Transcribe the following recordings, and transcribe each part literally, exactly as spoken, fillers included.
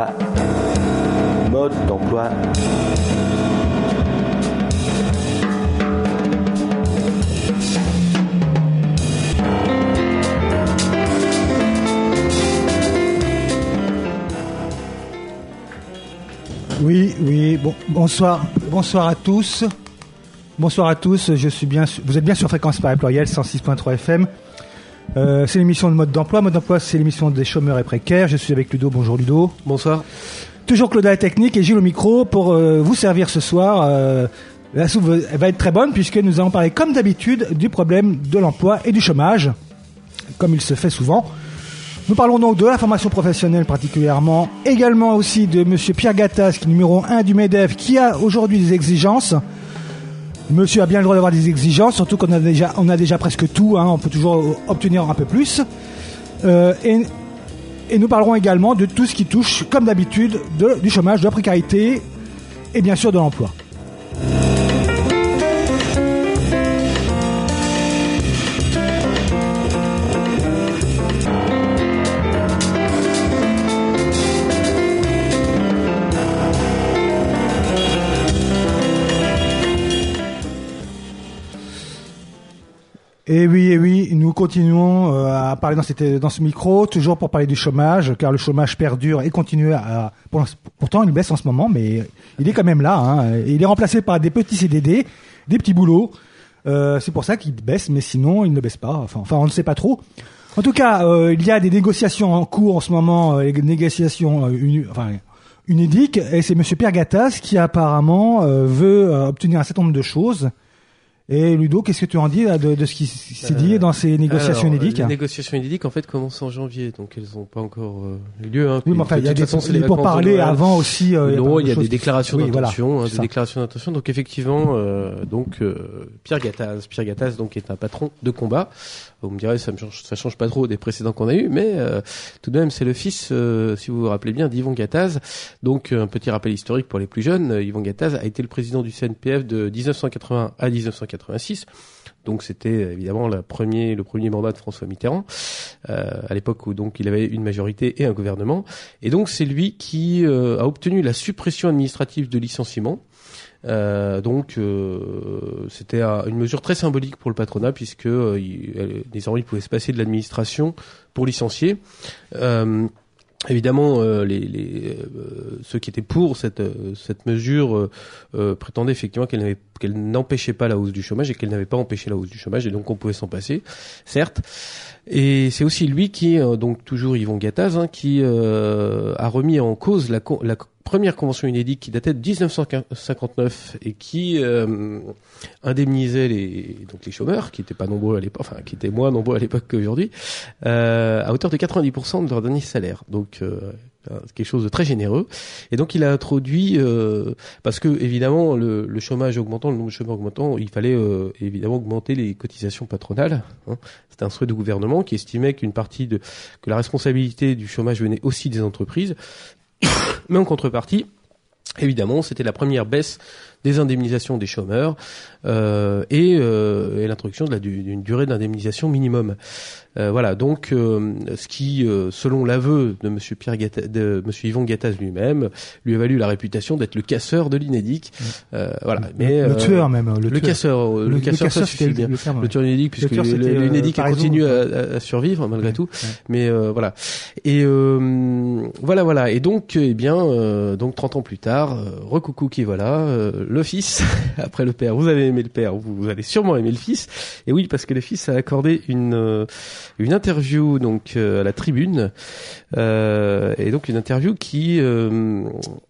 d'emploi. Mode d'emploi. Oui, oui, bon, bonsoir, bonsoir à tous. Bonsoir à tous, je suis bien, vous êtes bien sur Fréquence Paris Pluriel, cent six point trois F M. Euh, c'est l'émission de Mode d'emploi. Mode d'emploi, c'est l'émission des chômeurs et précaires. Je suis avec Ludo. Bonjour Ludo. Bonsoir. Toujours Claude à la technique et Gilles au micro pour euh, vous servir ce soir. Euh, la soupe va être très bonne puisque nous allons parler comme d'habitude du problème de l'emploi et du chômage, comme il se fait souvent. Nous parlons donc de la formation professionnelle particulièrement, également aussi de Monsieur Pierre Gattaz, qui est numéro un du MEDEF, qui a aujourd'hui des exigences. Monsieur a bien le droit d'avoir des exigences, surtout qu'on a déjà, on a déjà presque tout, hein, on peut toujours obtenir un peu plus. Euh, et, et nous parlerons également de tout ce qui touche, comme d'habitude, de, du chômage, de la précarité et bien sûr de l'emploi. Et oui, et oui, nous continuons euh, à parler dans, cette, dans ce micro, toujours pour parler du chômage, car le chômage perdure et continue à... Pour, pourtant, il baisse en ce moment, mais il est quand même là. Hein, il est remplacé par des petits C D D, des petits boulots. Euh, c'est pour ça qu'il baisse, mais sinon, il ne baisse pas. Enfin, enfin on ne sait pas trop. En tout cas, euh, il y a des négociations en cours en ce moment, euh, des négociations euh, une, enfin, UNEDIC, et c'est Monsieur Pierre Gattaz qui apparemment euh, veut euh, obtenir un certain nombre de choses. Et Ludo, qu'est-ce que tu en dis là, de, de ce qui s'est dit euh, dans ces négociations UNEDIC? Les négociations UNEDIC en fait commencent en janvier, donc elles n'ont pas encore euh, eu lieu. Hein. Oui, mais enfin, il y a des façon, pour parler avant aussi. Euh, non, il y a, de des déclarations oui, d'intention, voilà, hein, des déclarations d'intention. Donc effectivement, euh, donc euh, Pierre Gattaz, Pierre Gattaz, donc est un patron de combat. Vous me direz, ça ne change, ça change pas trop des précédents qu'on a eus, mais euh, tout de même, c'est le fils, euh, si vous vous rappelez bien, d'Yvon Gattaz. Donc, un petit rappel historique pour les plus jeunes. Euh, Yvon Gattaz a été le président du C N P F de dix-neuf cent quatre-vingts à dix-neuf cent quatre-vingt-six. Donc, c'était évidemment la premier, le premier mandat de François Mitterrand, euh, à l'époque où donc il avait une majorité et un gouvernement. Et donc, c'est lui qui euh, a obtenu la suppression administrative de licenciement. Euh, donc euh, c'était euh, une mesure très symbolique pour le patronat puisque euh, il, désormais il pouvait se passer de l'administration pour licencier. Euh, Évidemment, euh, les, les euh, ceux qui étaient pour cette euh, cette mesure euh, euh, prétendaient effectivement qu'elle n'avait qu'elle n'empêchait pas la hausse du chômage et qu'elle n'avait pas empêché la hausse du chômage et donc on pouvait s'en passer, certes. Et c'est aussi lui qui, euh, donc toujours Yvon Gattaz, hein, qui euh, a remis en cause la, la première convention UNEDIC qui datait de dix-neuf cent cinquante-neuf et qui euh, indemnisait les donc les chômeurs qui étaient pas nombreux à l'époque, enfin qui étaient moins nombreux à l'époque qu'aujourd'hui, euh, à hauteur de quatre-vingt-dix pour cent de leur dernier salaire. Donc euh, c'est quelque chose de très généreux. Et donc il a introduit, euh, parce que évidemment le, le chômage augmentant, le nombre de chômeurs augmentant, il fallait euh, évidemment augmenter les cotisations patronales. Hein. C'était un souhait du gouvernement qui estimait qu'une partie de que la responsabilité du chômage venait aussi des entreprises. Mais en contrepartie, évidemment, c'était la première baisse des indemnisations des chômeurs euh, et, euh, et l'introduction de la, d'une durée d'indemnisation minimum. Euh, voilà, donc euh, ce qui, euh, selon l'aveu de Monsieur Pierre Gattaz, de Monsieur Yvon Gattaz lui-même, lui a valu la réputation d'être le casseur de l'UNEDIC. Euh, voilà, le, mais le euh, tueur même. Le, le tueur. casseur, le, le casseur, ça suffit bien. Le, terme, ouais. le tueur de l'UNEDIC, puisque l'UNEDIC continue à, à survivre malgré ouais, tout. Ouais. Mais euh, voilà. Et euh, voilà, voilà. Et donc, eh bien, euh, donc trente ans plus tard, euh, recoucou qui voilà, euh, le fils après le père. Vous avez aimé le père, vous, vous allez sûrement aimer le fils. Et oui, parce que le fils a accordé une euh, une interview donc euh, à la Tribune, euh, et donc une interview qui euh,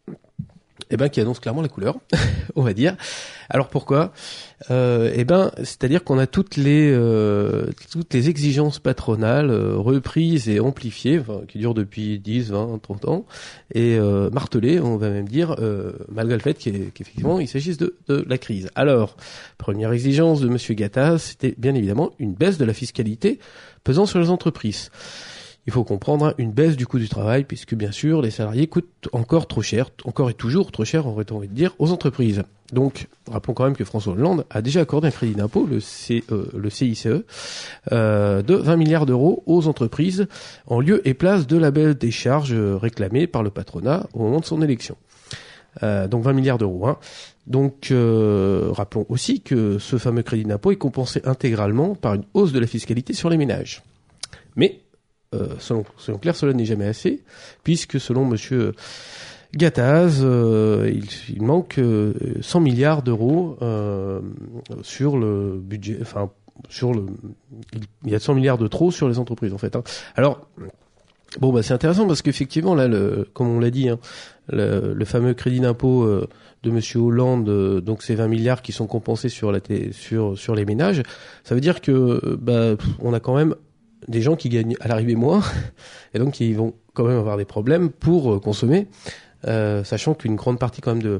eh ben qui annonce clairement la couleur, on va dire. Alors pourquoi euh, Eh ben, c'est-à-dire qu'on a toutes les euh, toutes les exigences patronales euh, reprises et amplifiées, enfin, qui durent depuis dix, vingt, trente ans, et euh, martelées, on va même dire, euh, malgré le fait qu'effectivement il s'agisse de, de la crise. Alors, première exigence de Monsieur Gattaz, c'était bien évidemment une baisse de la fiscalité pesant sur les entreprises. il faut comprendre hein, une baisse du coût du travail, puisque bien sûr les salariés coûtent encore trop cher, encore et toujours trop cher, on aurait envie de dire, aux entreprises. Donc, rappelons quand même que François Hollande a déjà accordé un crédit d'impôt, le, C, euh, le C I C E, euh, de vingt milliards d'euros aux entreprises, en lieu et place de la baisse des charges réclamées par le patronat au moment de son élection. Euh, donc vingt milliards d'euros. Hein. Donc, euh, rappelons aussi que ce fameux crédit d'impôt est compensé intégralement par une hausse de la fiscalité sur les ménages. Mais, euh, selon, selon Claire, cela n'est jamais assez, puisque selon Monsieur Gattaz, euh, il, il manque euh, cent milliards d'euros euh, sur le budget, enfin sur le, il y a cent milliards de trop sur les entreprises en fait. Hein. Alors, bon bah c'est intéressant parce qu'effectivement là, le, comme on l'a dit, hein, le, le fameux crédit d'impôt euh, de Monsieur Hollande, euh, donc ces vingt milliards qui sont compensés sur la t- sur sur les ménages, ça veut dire que bah on a quand même des gens qui gagnent à l'arrivée moins, et donc ils vont quand même avoir des problèmes pour euh, consommer, euh, sachant qu'une grande partie quand même de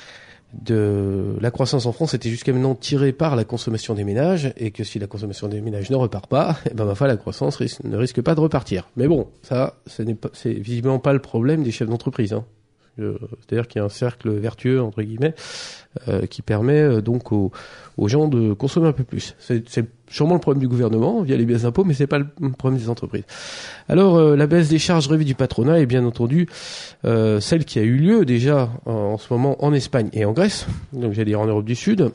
de la croissance en France était jusqu'à maintenant tirée par la consommation des ménages, et que si la consommation des ménages ne repart pas, et ben ma foi la croissance risque, ne risque pas de repartir. Mais bon, ça, ce n'est pas, c'est visiblement pas le problème des chefs d'entreprise. Hein. Euh, c'est-à-dire qu'il y a un cercle vertueux entre guillemets euh, qui permet euh, donc aux, aux gens de consommer un peu plus. C'est, c'est sûrement le problème du gouvernement via les baisses d'impôts, mais c'est pas le problème des entreprises. Alors euh, la baisse des charges révues du patronat est bien entendu euh, celle qui a eu lieu déjà en, en ce moment en Espagne et en Grèce, donc j'allais dire en Europe du Sud,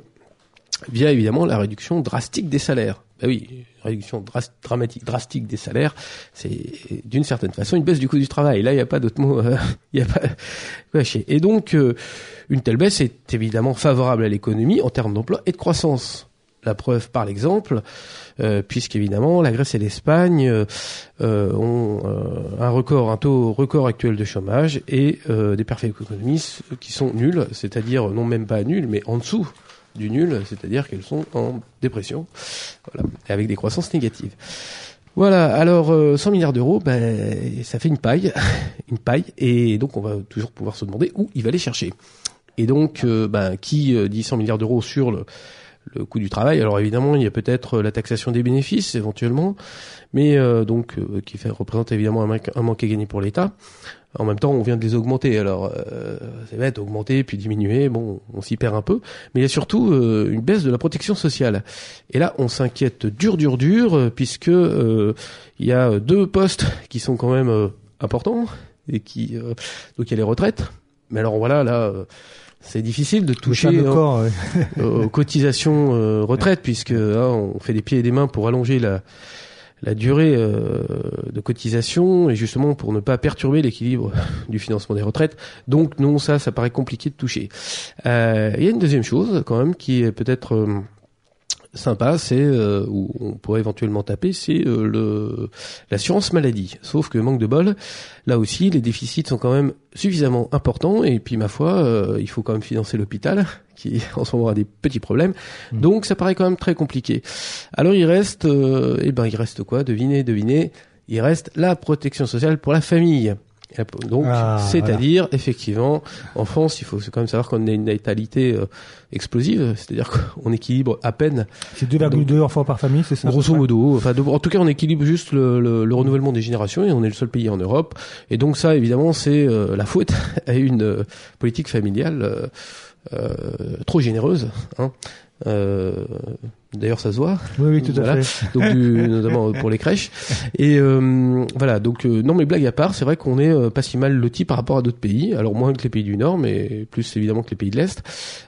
via évidemment la réduction drastique des salaires. Ben oui, réduction dras- dramatique, drastique des salaires, c'est d'une certaine façon une baisse du coût du travail. Là, il n'y a pas d'autre mot, il euh, n'y a pas quoi chier. Et donc, euh, une telle baisse est évidemment favorable à l'économie en termes d'emploi et de croissance. La preuve par l'exemple, euh, puisqu'évidemment la Grèce et l'Espagne euh, euh, ont euh, un record, un taux record actuel de chômage et euh, des perfects économies qui sont nuls, c'est-à-dire non même pas nuls, mais en dessous du nul, c'est-à-dire qu'elles sont en dépression, voilà, et avec des croissances négatives. Voilà, alors euh, cent milliards d'euros, ben, ça fait une paille, une paille, et donc on va toujours pouvoir se demander où il va les chercher. Et donc, euh, ben, qui euh, dit cent milliards d'euros sur le, le coût du travail? Alors évidemment, il y a peut-être la taxation des bénéfices, éventuellement, mais euh, donc euh, qui fait, représente évidemment un, manque, un manque à gagner pour l'État. En même temps, on vient de les augmenter, alors euh, c'est bête, augmenter puis diminuer, bon, on s'y perd un peu. Mais il y a surtout euh, une baisse de la protection sociale. Et là, on s'inquiète dur, dur, dur, puisque euh, il y a deux postes qui sont quand même euh, importants, et qui euh, donc il y a les retraites. Mais alors voilà, là, euh, c'est difficile de toucher hein, corps, ouais. aux cotisations euh, retraite, puisque hein, on fait des pieds et des mains pour allonger la la durée euh, de cotisation, et justement pour ne pas perturber l'équilibre du financement des retraites. Donc non, ça, ça paraît compliqué de toucher. Euh, il y a une deuxième chose quand même qui est peut-être euh, sympa, c'est euh, où on pourrait éventuellement taper, c'est euh, le l'assurance maladie. Sauf que manque de bol, là aussi les déficits sont quand même suffisamment importants, et puis ma foi, euh, il faut quand même financer l'hôpital qui en ce moment a des petits problèmes. Mmh. Donc ça paraît quand même très compliqué. Alors il reste euh, eh ben il reste quoi? Devinez, devinez, il reste la protection sociale pour la famille. Donc, ah, c'est-à-dire, voilà. Effectivement, en France, il faut quand même savoir qu'on a une natalité euh, explosive, c'est-à-dire qu'on équilibre à peine. C'est deux virgule deux enfants par famille, c'est ça? Grosso modo. Enfin, de, en tout cas, on équilibre juste le, le, le renouvellement des générations, et on est le seul pays en Europe. Et donc ça, évidemment, c'est euh, la faute à une euh, politique familiale euh, euh, trop généreuse, hein. Euh, d'ailleurs ça se voit. Oui, oui, tout voilà. à fait. Donc du, notamment pour les crèches. Et euh, voilà, donc euh, non mais blague à part, c'est vrai qu'on est euh, pas si mal loti par rapport à d'autres pays, alors moins que les pays du Nord, mais plus évidemment que les pays de l'Est.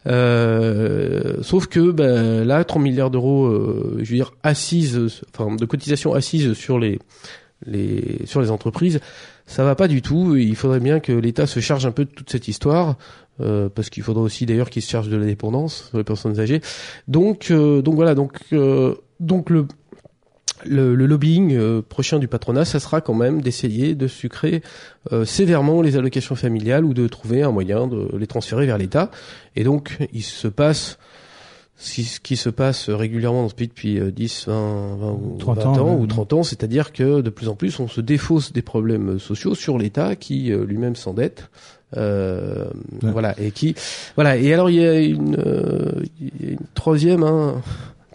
Euh, sauf que ben, là, trente milliards d'euros, euh, je veux dire assises, enfin de cotisations assises sur les les sur les entreprises, ça va pas du tout. Il faudrait bien que l'État se charge un peu de toute cette histoire. Euh, parce qu'il faudra aussi d'ailleurs qu'ils se chargent de la dépendance sur les personnes âgées. Donc, euh, donc voilà, donc euh, donc le le, le lobbying euh, prochain du patronat, ça sera quand même d'essayer de sucrer euh, sévèrement les allocations familiales, ou de trouver un moyen de les transférer vers l'État. Et donc, il se passe ce qui se passe régulièrement dans ce pays depuis dix, vingt, vingt ou vingt ans, ans ou trente ans, c'est-à-dire que de plus en plus on se défausse des problèmes sociaux sur l'État qui euh, lui-même s'endette. Euh, ouais. Voilà, et qui, voilà, et alors il y a une, euh, il y a une troisième, hein,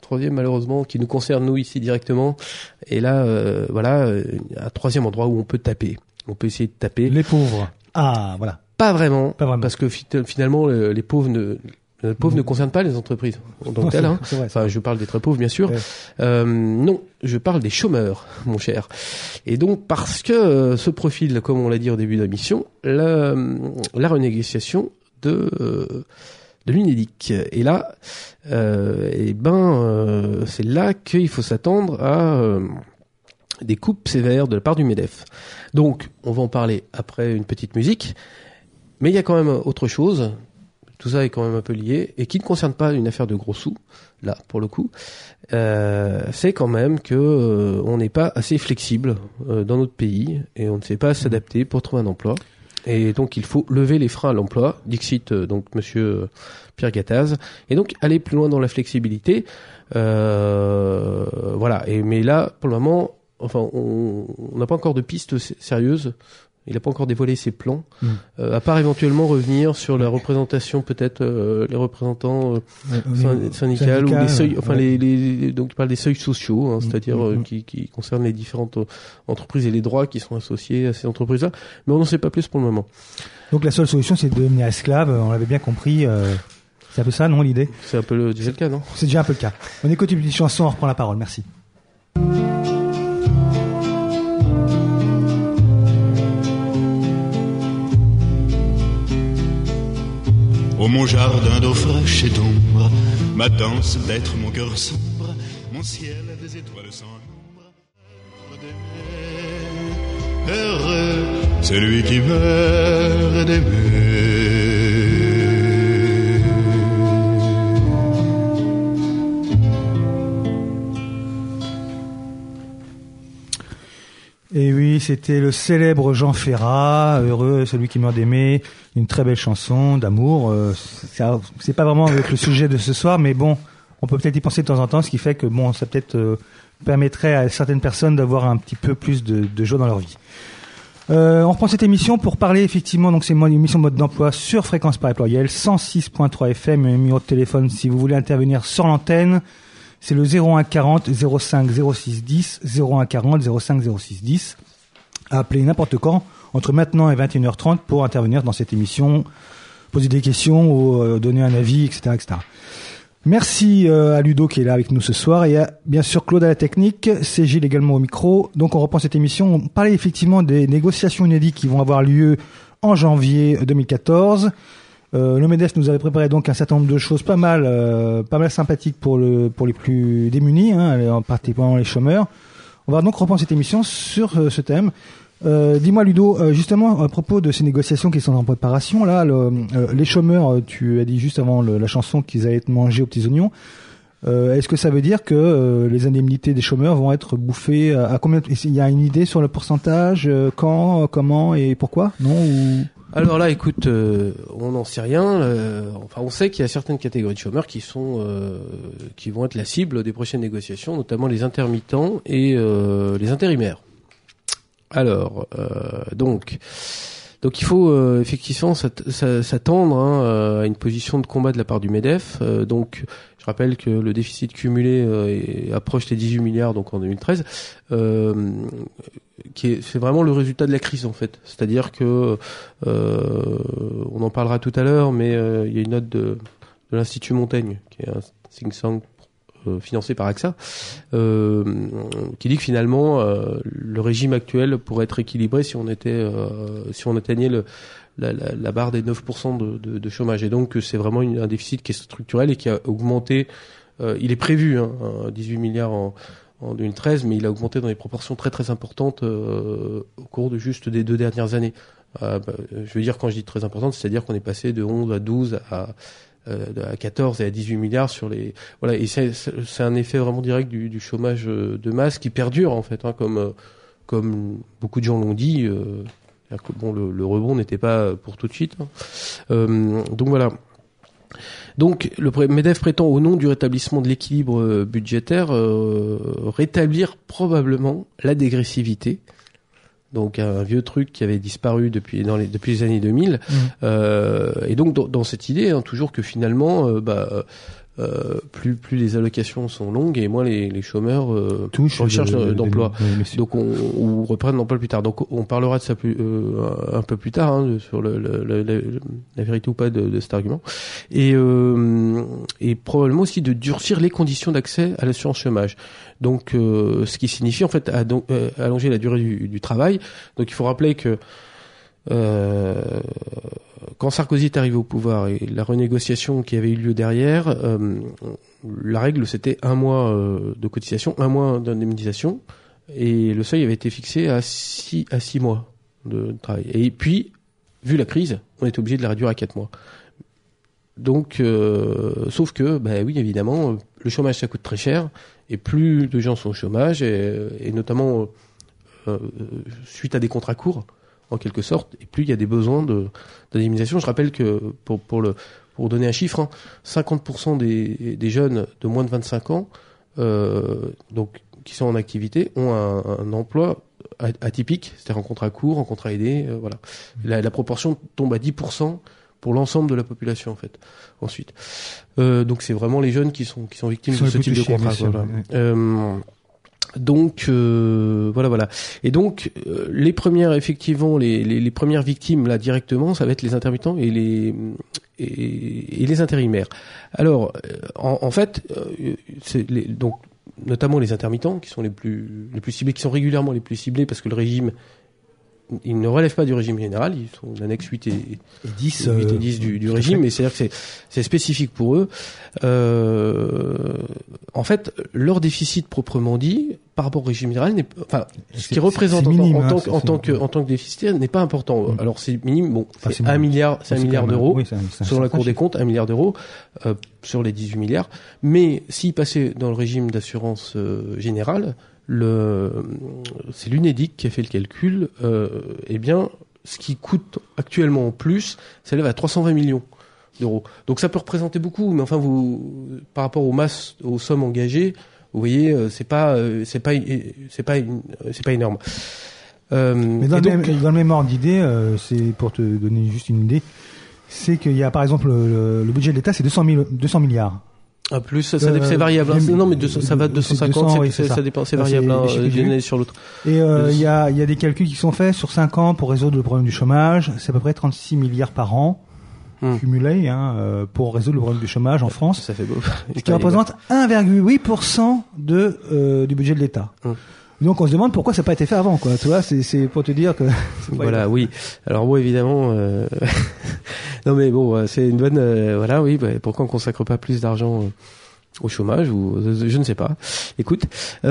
troisième malheureusement qui nous concerne nous ici directement. Et là, euh, voilà, euh, un troisième endroit où on peut taper. On peut essayer de taper. Les pauvres. Ah, voilà. Pas vraiment, Pas vraiment. parce que fi- finalement, le- les pauvres ne les pauvres Mmh. ne concernent pas les entreprises en tant que Non, telles. c'est- Hein. c'est vrai, c'est Enfin, vrai. je parle des très pauvres, bien sûr. Ouais. Euh, non, je parle des chômeurs, mon cher. Et donc, parce que euh, ce profil, comme on l'a dit au début de la mission, la, la renégociation de euh, de l'UNEDIC. Et là, euh, et ben, euh, c'est là qu'il faut s'attendre à euh, des coupes sévères de la part du MEDEF. Donc, on va en parler après une petite musique. Mais il y a quand même autre chose. Tout ça est quand même un peu lié et qui ne concerne pas une affaire de gros sous. Là, pour le coup, euh, c'est quand même que euh, on n'est pas assez flexible euh, dans notre pays et on ne sait pas s'adapter pour trouver un emploi. Et donc, il faut lever les freins à l'emploi. Dixit, euh, donc, monsieur Pierre Gattaz. Et donc, aller plus loin dans la flexibilité. Euh, voilà. Et, mais là, pour le moment, enfin, on on n'a pas encore de pistes s- sérieuses. Il n'a pas encore dévoilé ses plans, Mm. euh, à part éventuellement revenir sur la représentation, peut-être euh, les représentants euh, syn- syndicales ou les seuils, enfin ouais. les, les, donc il parle des seuils sociaux, hein, Mm, c'est-à-dire mm, euh, mm. qui, qui concernent les différentes euh, entreprises et les droits qui sont associés à ces entreprises-là, mais on n'en sait pas plus pour le moment. Donc la seule solution, c'est de devenir esclave. On l'avait bien compris. Euh, c'est un peu ça, non, l'idée? C'est un peu le, déjà le cas, non? C'est déjà un peu le cas. On écoute une petite chanson, on reprend la parole. Merci. Ô mon jardin d'eau fraîche et d'ombre, ma danse d'être mon cœur sombre, mon ciel des étoiles sans nombre. Heureux, celui qui meurt d'aimer. Et oui, c'était le célèbre Jean Ferrat, Heureux, celui qui meurt d'aimer, une très belle chanson d'amour. Euh, c'est, c'est pas vraiment avec le sujet de ce soir, mais bon, on peut peut-être y penser de temps en temps, ce qui fait que bon, ça peut-être euh, permettrait à certaines personnes d'avoir un petit peu plus de, de joie dans leur vie. Euh, on reprend cette émission pour parler effectivement, donc c'est une émission mode d'emploi sur Fréquence Paris Pluriel, cent six point trois F M, un numéro de téléphone si vous voulez intervenir sur l'antenne. C'est le zéro un quarante zéro cinq zéro six dix, zéro un quarante zéro cinq zéro six dix. Appelez n'importe quand, entre maintenant et vingt et une heures trente pour intervenir dans cette émission, poser des questions ou euh, donner un avis, et cetera, et cetera. Merci euh, à Ludo qui est là avec nous ce soir et à bien sûr Claude à la technique, c'est Gilles également au micro. Donc on reprend cette émission. On parlait effectivement des négociations inédites qui vont avoir lieu en janvier deux mille quatorze. Euh, le MEDEF nous avait préparé donc un certain nombre de choses pas mal, euh, pas mal sympathiques pour le pour les plus démunis, hein, en particulier les chômeurs. On va donc reprendre cette émission sur euh, ce thème. Euh, dis-moi Ludo, euh, justement à propos de ces négociations qui sont en préparation, là, le, euh, les chômeurs, tu as dit juste avant le, la chanson qu'ils allaient être mangés aux petits oignons. Euh, est-ce que ça veut dire que euh, les indemnités des chômeurs vont être bouffées à, à combien? Il y a une idée sur le pourcentage, euh, quand, comment et pourquoi? Non ou... Alors là, écoute, euh, on n'en sait rien. euh, enfin, on sait qu'il y a certaines catégories de chômeurs qui sont, euh, qui vont être la cible des prochaines négociations, notamment les intermittents et euh, les intérimaires. Alors, euh, donc, donc il faut euh, effectivement s'att- s'attendre hein, à une position de combat de la part du MEDEF. Euh, donc, je rappelle que le déficit cumulé euh, est, approche les dix-huit milliards donc en deux mille treize. Euh, qui est, c'est vraiment le résultat de la crise en fait. C'est-à-dire que euh, on en parlera tout à l'heure, mais euh, il y a une note de, de l'Institut Montaigne, qui est un think tank euh, financé par A X A, euh, qui dit que finalement euh, le régime actuel pourrait être équilibré si on était, euh, si on atteignait le, la, la, la barre des neuf pour cent de, de, de chômage. Et donc c'est vraiment une, un déficit qui est structurel et qui a augmenté. Euh, il est prévu, hein, dix-huit milliards en en deux mille treize, mais il a augmenté dans des proportions très très importantes euh, au cours de juste des deux dernières années. Euh, bah, je veux dire, quand je dis très importante, c'est-à-dire qu'on est passé de onze à douze à, euh, à quatorze et à dix-huit milliards sur les... Voilà, et c'est, c'est un effet vraiment direct du, du chômage de masse qui perdure en fait, hein, comme, comme beaucoup de gens l'ont dit. Euh, que, bon, le, le rebond n'était pas pour tout de suite. Hein. Euh, donc voilà. Donc, le MEDEF prétend, au nom du rétablissement de l'équilibre budgétaire, euh, rétablir probablement la dégressivité. Donc, un vieux truc qui avait disparu depuis dans les depuis les années deux mille. Mmh. Euh, et donc, dans, dans cette idée, hein, toujours que finalement, euh, bah, euh, plus plus les allocations sont longues et moins les, les chômeurs euh, Touchent recherchent de- de- d'emploi. de- de- Donc on, ou reprennent l'emploi plus tard. Donc on parlera de ça plus euh, un peu plus tard hein, de- sur le, le, le, le- la vérité ou pas de, de cet argument. Et euh, et probablement aussi de durcir les conditions d'accès à l'assurance chômage. Donc euh, ce qui signifie en fait ad- euh, allonger la durée du, du travail. Donc il faut rappeler que Euh, quand Sarkozy est arrivé au pouvoir et la renégociation qui avait eu lieu derrière, euh, la règle c'était un mois euh, de cotisation, un mois d'indemnisation, et le seuil avait été fixé à six à six mois de travail. Et puis, vu la crise, on était obligé de la réduire à quatre mois. Donc, euh, sauf que, bah oui, évidemment, le chômage ça coûte très cher, et plus de gens sont au chômage, et, et notamment euh, suite à des contrats courts, en quelque sorte, et plus il y a des besoins de d'indemnisation. Je rappelle que pour pour le pour donner un chiffre, hein, cinquante pour cent des des jeunes de moins de vingt-cinq ans, euh, donc qui sont en activité, ont un, un emploi atypique, c'est-à-dire en contrat court, en contrat aidé, euh, voilà. La, la proportion tombe à dix pour cent pour l'ensemble de la population en fait. Ensuite, euh, donc c'est vraiment les jeunes qui sont qui sont victimes Qui sont de ce les type plus de touchés, contrat. bien sûr, Voilà. ouais. Euh, Donc euh, voilà voilà et donc euh, les premières effectivement les, les les premières victimes là directement ça va être les intermittents et les et, et les intérimaires. Alors euh, en, en fait euh, c'est les, donc notamment les intermittents qui sont les plus les plus ciblés, qui sont régulièrement les plus ciblés parce que le régime ils ne relèvent pas du régime général, ils sont l'annexe huit et, Et dix, huit euh, et dix du, du tout à régime, fait. mais c'est-à-dire que c'est, c'est spécifique pour eux. Euh, en fait, leur déficit proprement dit, par rapport au régime général, n'est, enfin, ce C'est- qu'ils représentent c'est en, minime, en, hein, tant, c'est- en c'est- tant que, en tant que déficitaire n'est pas important. Mm. Alors c'est minime, bon, Enfin, c'est c'est un minime. milliard, c'est un C'est milliard quand même- d'euros. oui, c'est un- c'est un Selon la Cour certain des comptes, un milliard d'euros euh, sur les dix-huit milliards. Mais s'ils passaient dans le régime d'assurance euh, générale, le, c'est l'UNEDIC qui a fait le calcul. Euh, eh bien, ce qui coûte actuellement en plus s'élève à trois cent vingt millions d'euros. Donc ça peut représenter beaucoup, mais enfin, vous, par rapport aux masses, aux sommes engagées, vous voyez, euh, c'est pas, euh, c'est pas, c'est pas, une- c'est pas énorme. Euh, Mais dans, et le donc- même, dans le même ordre d'idée, euh, c'est pour te donner juste une idée, c'est qu'il y a par exemple le, le budget de l'État, c'est deux cents mille, deux cents milliards. Ah, plus, ça, ça, Euh, c'est variable. hein. les- Non, mais deux cents, ça va de deux cent cinquante, deux cents, c'est, oui, c'est- c'est ça. ça. dépend, c'est Ça, variable c'est hein, les chiffres que j'ai d'une vus. année sur l'autre. Et euh, Deux- il y a, il y a des calculs qui sont faits sur cinq ans pour résoudre le problème du chômage. C'est à peu près trente-six milliards par an Hmm. cumulés hein, euh, pour résoudre le problème du chômage en France, Ça fait beau. ce qui représente un virgule huit pour cent de euh, du budget de l'État. Hmm. Donc on se demande pourquoi ça n'a pas été fait avant, quoi. Tu vois, c'est, c'est pour te dire que. c'est pas Voilà, évident. oui. Alors bon, évidemment, euh... non mais bon, euh, c'est une bonne, euh, voilà, oui. Bah, pourquoi on consacre pas plus d'argent euh, au chômage ou je ne sais pas. Écoute,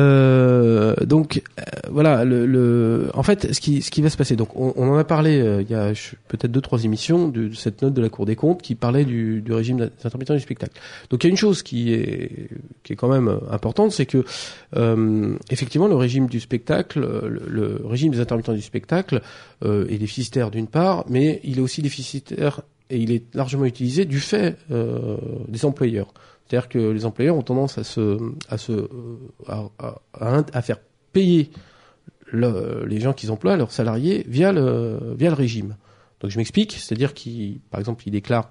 euh, donc euh, voilà, le, le, en fait, ce qui, ce qui va se passer. Donc, on, on en a parlé euh, il y a je- peut-être deux, trois émissions de, de cette note de la Cour des comptes qui parlait du, du régime des intermittents du spectacle. Donc, il y a une chose qui est, qui est quand même importante, c'est que euh, effectivement, le régime du spectacle, le, le régime des intermittents du spectacle euh, est déficitaire d'une part, mais il est aussi déficitaire et il est largement utilisé du fait euh, des employeurs. C'est-à-dire que les employeurs ont tendance à se, à se, euh, à, à, à, à faire payer le, les gens qu'ils emploient, leurs salariés, via le, via le régime. Donc je m'explique, c'est-à-dire qu'ils, par exemple, ils déclarent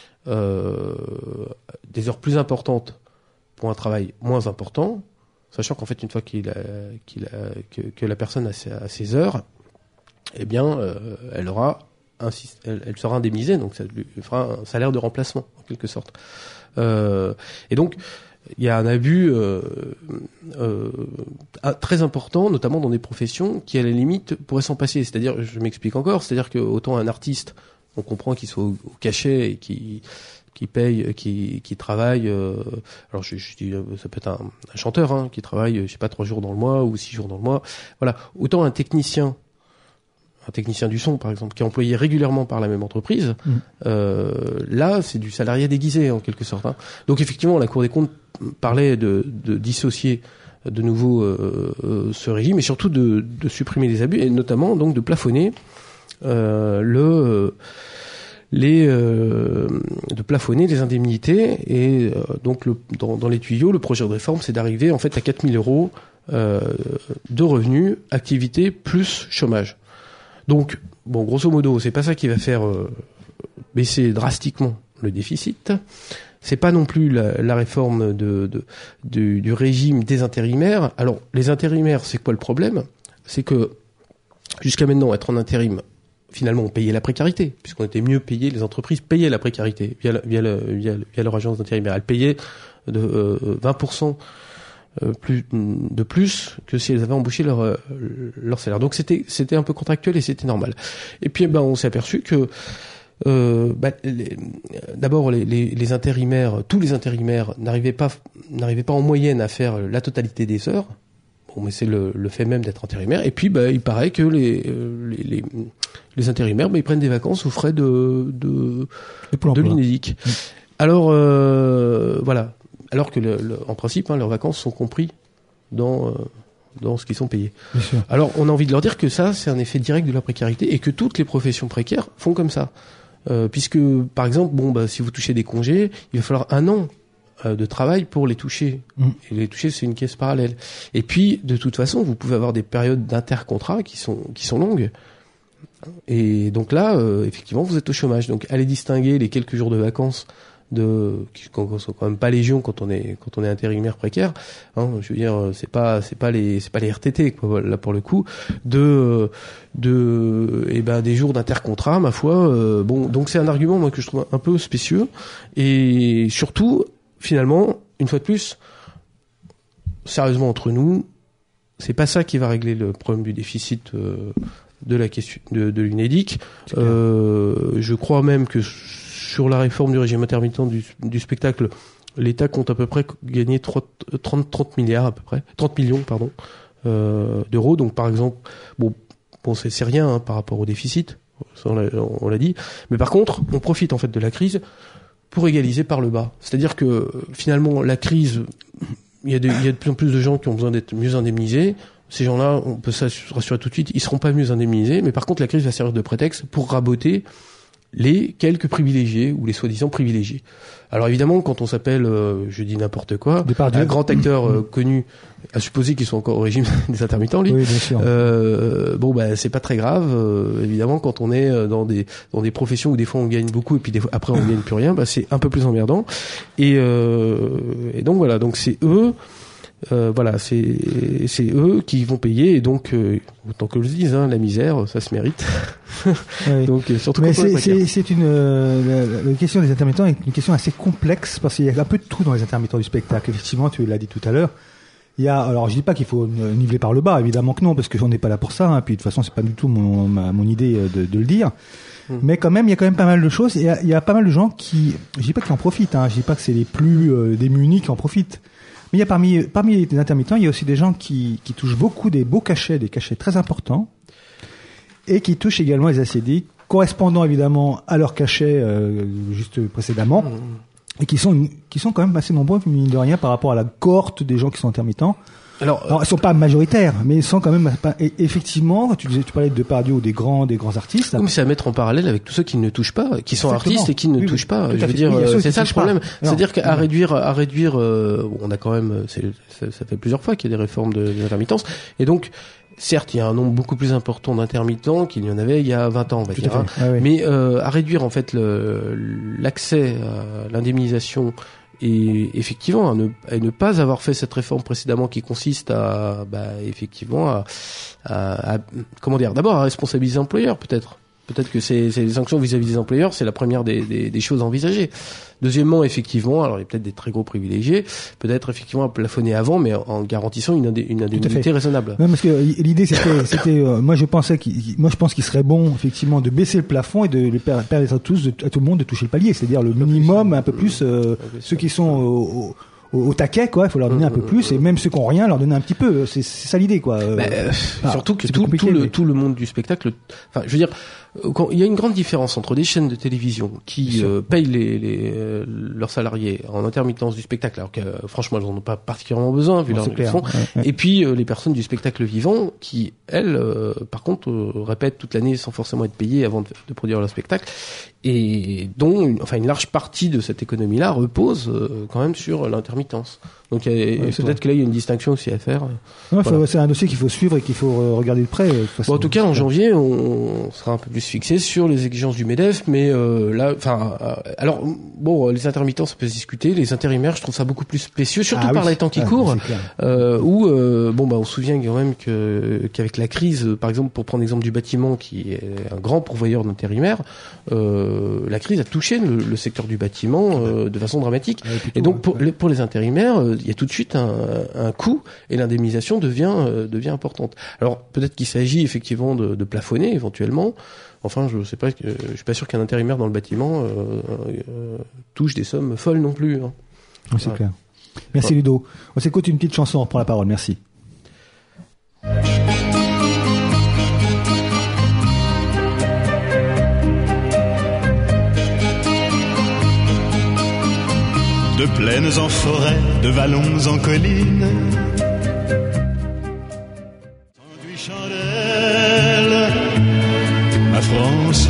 euh, des heures plus importantes pour un travail moins important, sachant qu'en fait une fois qu'il a, qu'il a, que, que la personne a ses, a ses heures, eh bien, euh, elle aura un, elle, elle sera indemnisée, donc ça lui fera un salaire de remplacement en quelque sorte. Euh, et donc, il y a un abus euh, euh, très important, notamment dans des professions qui, à la limite, pourraient s'en passer. C'est-à-dire, je m'explique encore, c'est-à-dire que autant un artiste, on comprend qu'il soit au, au cachet et qu'il qui paye, qui, qui travaille. Euh, alors, je, je dis, ça peut être un, un chanteur hein, qui travaille, je sais pas, trois jours dans le mois ou six jours dans le mois. Voilà. Autant un technicien. Un technicien du son, par exemple, qui est employé régulièrement par la même entreprise, mmh. euh, là, c'est du salariat déguisé, en quelque sorte. Hein. Donc, effectivement, la Cour des comptes parlait de, de dissocier de nouveau euh, euh, ce régime, et surtout de, de supprimer les abus, et notamment, donc, de plafonner euh, le... les euh, de plafonner les indemnités. Et euh, donc, le, dans, dans les tuyaux, le projet de réforme, c'est d'arriver, en fait, à quatre mille euros euh, de revenus, activité plus chômage. Donc, bon, grosso modo, c'est pas ça qui va faire euh, baisser drastiquement le déficit. c'est pas non plus la, la réforme de, de, de, du régime des intérimaires. Alors, les intérimaires, c'est quoi le problème? C'est que, jusqu'à maintenant, être en intérim, finalement, on payait la précarité, puisqu'on était mieux payé, les entreprises payaient la précarité via, la, via, la, via, via leur agence d'intérimaires. Elles payaient de euh, vingt pour cent plus, de plus que si elles avaient embauché leur, leur salaire. Donc, c'était, c'était un peu contractuel et c'était normal. Et puis, ben, on s'est aperçu que Euh, bah, les, d'abord les, les, les intérimaires, tous les intérimaires n'arrivaient pas, n'arrivaient pas en moyenne à faire la totalité des heures. Bon, mais c'est le, le fait même d'être intérimaire. Et puis, bah, il paraît que les, les, les, les intérimaires, bah, ils prennent des vacances aux frais de de, de l'UNEDIC. Mmh. Alors, euh, voilà. Alors que, le, le, en principe, hein, leurs vacances sont compris dans euh, dans ce qu'ils sont payés. Alors, on a envie de leur dire que ça, c'est un effet direct de la précarité et que toutes les professions précaires font comme ça. Euh, puisque, par exemple, bon, bah, si vous touchez des congés, il va falloir un an euh, de travail pour les toucher. Mmh. Et les toucher, c'est une caisse parallèle. Et puis, de toute façon, vous pouvez avoir des périodes d'intercontrat qui sont qui sont longues. Et donc là, euh, effectivement, vous êtes au chômage. Donc, allez distinguer les quelques jours de vacances de qui sont quand même pas légion quand on est quand on est intérimaire précaire, hein, je veux dire c'est pas c'est pas les c'est pas les R T T quoi, là pour le coup, de de et ben des jours d'intercontrat ma foi, euh, bon donc c'est un argument moi que je trouve un peu spécieux et surtout finalement une fois de plus sérieusement entre nous c'est pas ça qui va régler le problème du déficit euh, de la question de, de l'UNEDIC. Euh, je crois même que sur la réforme du régime intermittent du, du spectacle, l'État compte à peu près gagner trente, trente milliards à peu près, trente millions pardon euh, d'euros. Donc par exemple, bon, bon c'est, c'est rien hein, par rapport au déficit, ça, on, l'a, on l'a dit. Mais par contre, on profite en fait de la crise pour égaliser par le bas. C'est-à-dire que finalement la crise, il y a de, il y a de plus en plus de gens qui ont besoin d'être mieux indemnisés. Ces gens-là, on peut se rassurer tout de suite, ils seront pas mieux indemnisés. Mais par contre, la crise va servir de prétexte pour raboter les quelques privilégiés ou les soi-disant privilégiés. Alors évidemment, quand on s'appelle, euh, je dis n'importe quoi, un grand acteur euh, connu, à supposer qu'ils sont encore au régime des intermittents, lui, oui, bien sûr. Euh, bon bah c'est pas très grave. Euh, évidemment, quand on est dans des dans des professions où des fois on gagne beaucoup et puis des fois, après on gagne plus rien, bah c'est un peu plus emmerdant. Et, euh, et donc voilà, donc c'est eux. Euh, voilà, c'est c'est eux qui vont payer et donc euh, autant que je le dise, hein, la misère, ça se mérite. Oui. Donc euh, surtout. Mais quand c'est, on est c'est c'est une euh, la, la question des intermittents est une question assez complexe parce qu'il y a un peu de tout dans les intermittents du spectacle. Effectivement, tu l'as dit tout à l'heure. Il y a alors je dis pas qu'il faut niveler par le bas, évidemment que non, parce que on n'est pas là pour ça. Hein, puis de toute façon, c'est pas du tout mon ma, mon idée de, de le dire. Hum. Mais quand même, il y a quand même pas mal de choses. Il y a, il y a pas mal de gens qui, je dis pas qu'ils en profitent. Hein, je dis pas que c'est les plus euh, démunis qui en profitent. Mais il y a parmi parmi les intermittents, il y a aussi des gens qui qui touchent beaucoup des beaux cachets, des cachets très importants, et qui touchent également les A C D, correspondant évidemment à leur cachet euh, juste précédemment, mmh. et qui sont qui sont quand même assez nombreux mine de rien par rapport à la cohorte des gens qui sont intermittents. Alors, Alors ils sont pas majoritaires, mais ils sont quand même pas, et, effectivement. Tu disais, tu parlais de Depardieu ou des grands, des grands artistes. Oui, mais c'est à mettre en parallèle avec tous ceux qui ne touchent pas, qui sont Exactement. artistes et qui ne oui, touchent pas. Je veux dire, oui, c'est ça le problème. C'est-à-dire qu'à oui. réduire, à réduire, euh, on a quand même, c'est, ça, ça fait plusieurs fois qu'il y a des réformes de, de l'intermittence, et donc. Certes, il y a un nombre beaucoup plus important d'intermittents qu'il y en avait il y a vingt ans, on va Tout dire. Hein. Ah, oui. Mais euh, à réduire en fait le, l'accès à l'indemnisation et effectivement à ne, à ne pas avoir fait cette réforme précédemment qui consiste à bah, effectivement à, à, à comment dire d'abord à responsabiliser l'employeur peut-être. Peut-être que c'est, c'est les sanctions vis-à-vis des employeurs, c'est la première des, des, des choses envisagées. Deuxièmement, effectivement, alors il y a peut-être des très gros privilégiés, peut-être effectivement à plafonner avant, mais en garantissant une, indé, une indemnité raisonnable. Non, parce que l'idée c'était, c'était, euh, moi je pensais qu'il, moi je pense qu'il serait bon effectivement de baisser le plafond et de les permettre à tous, à tout le monde de toucher le palier, c'est-à-dire le minimum, un peu plus, euh, ceux qui sont au, au, au taquet, quoi, il faut leur donner un peu plus, et même ceux qui ont rien, leur donner un petit peu. C'est, c'est ça l'idée, quoi. Bah, euh, ah, surtout que tout, tout le, mais... tout le monde du spectacle, enfin, je veux dire, quand, il y a une grande différence entre des chaînes de télévision qui euh, payent les, les, euh, leurs salariés en intermittence du spectacle, alors que euh, franchement, elles n'en ont pas particulièrement besoin, vu leur fond, ouais, ouais. Et puis euh, les personnes du spectacle vivant qui, elles, euh, par contre, euh, répètent toute l'année sans forcément être payées avant de, de produire leur spectacle, et dont, une, enfin, une large partie de cette économie-là repose euh, quand même sur l'intermittence. Donc il y a, ouais, peut-être vrai. que là il y a une distinction aussi à faire. Non, voilà. faut, c'est un dossier qu'il faut suivre et qu'il faut regarder de près. De bon, en tout cas, en janvier, on sera un peu plus se fixer sur les exigences du MEDEF, mais euh, là, enfin, euh, alors bon, les intermittents, ça peut se discuter. Les intérimaires, je trouve ça beaucoup plus spécieux, surtout Ah par oui. les temps qui Ah, courent, c'est clair. euh, où euh, bon, bah, on se souvient quand même que qu'avec la crise, euh, par exemple, pour prendre l'exemple du bâtiment, qui est un grand pourvoyeur d'intérimaires, euh, la crise a touché le, le secteur du bâtiment euh, de façon dramatique. Ouais, plutôt, Et donc pour ouais. les, pour les intérimaires, euh, il y a tout de suite un, un coût et l'indemnisation devient euh, devient importante. Alors peut-être qu'il s'agit effectivement de, de plafonner éventuellement. Enfin, je sais pas, euh, je suis pas sûr qu'un intérimaire dans le bâtiment euh, euh, touche des sommes folles non plus. Hein. Oui, c'est Ouais. clair. Merci Ouais. Ludo. On s'écoute une petite chanson, on reprend la parole. Merci. De plaines en forêt, de vallons en collines. Enduit chandelle, ma France.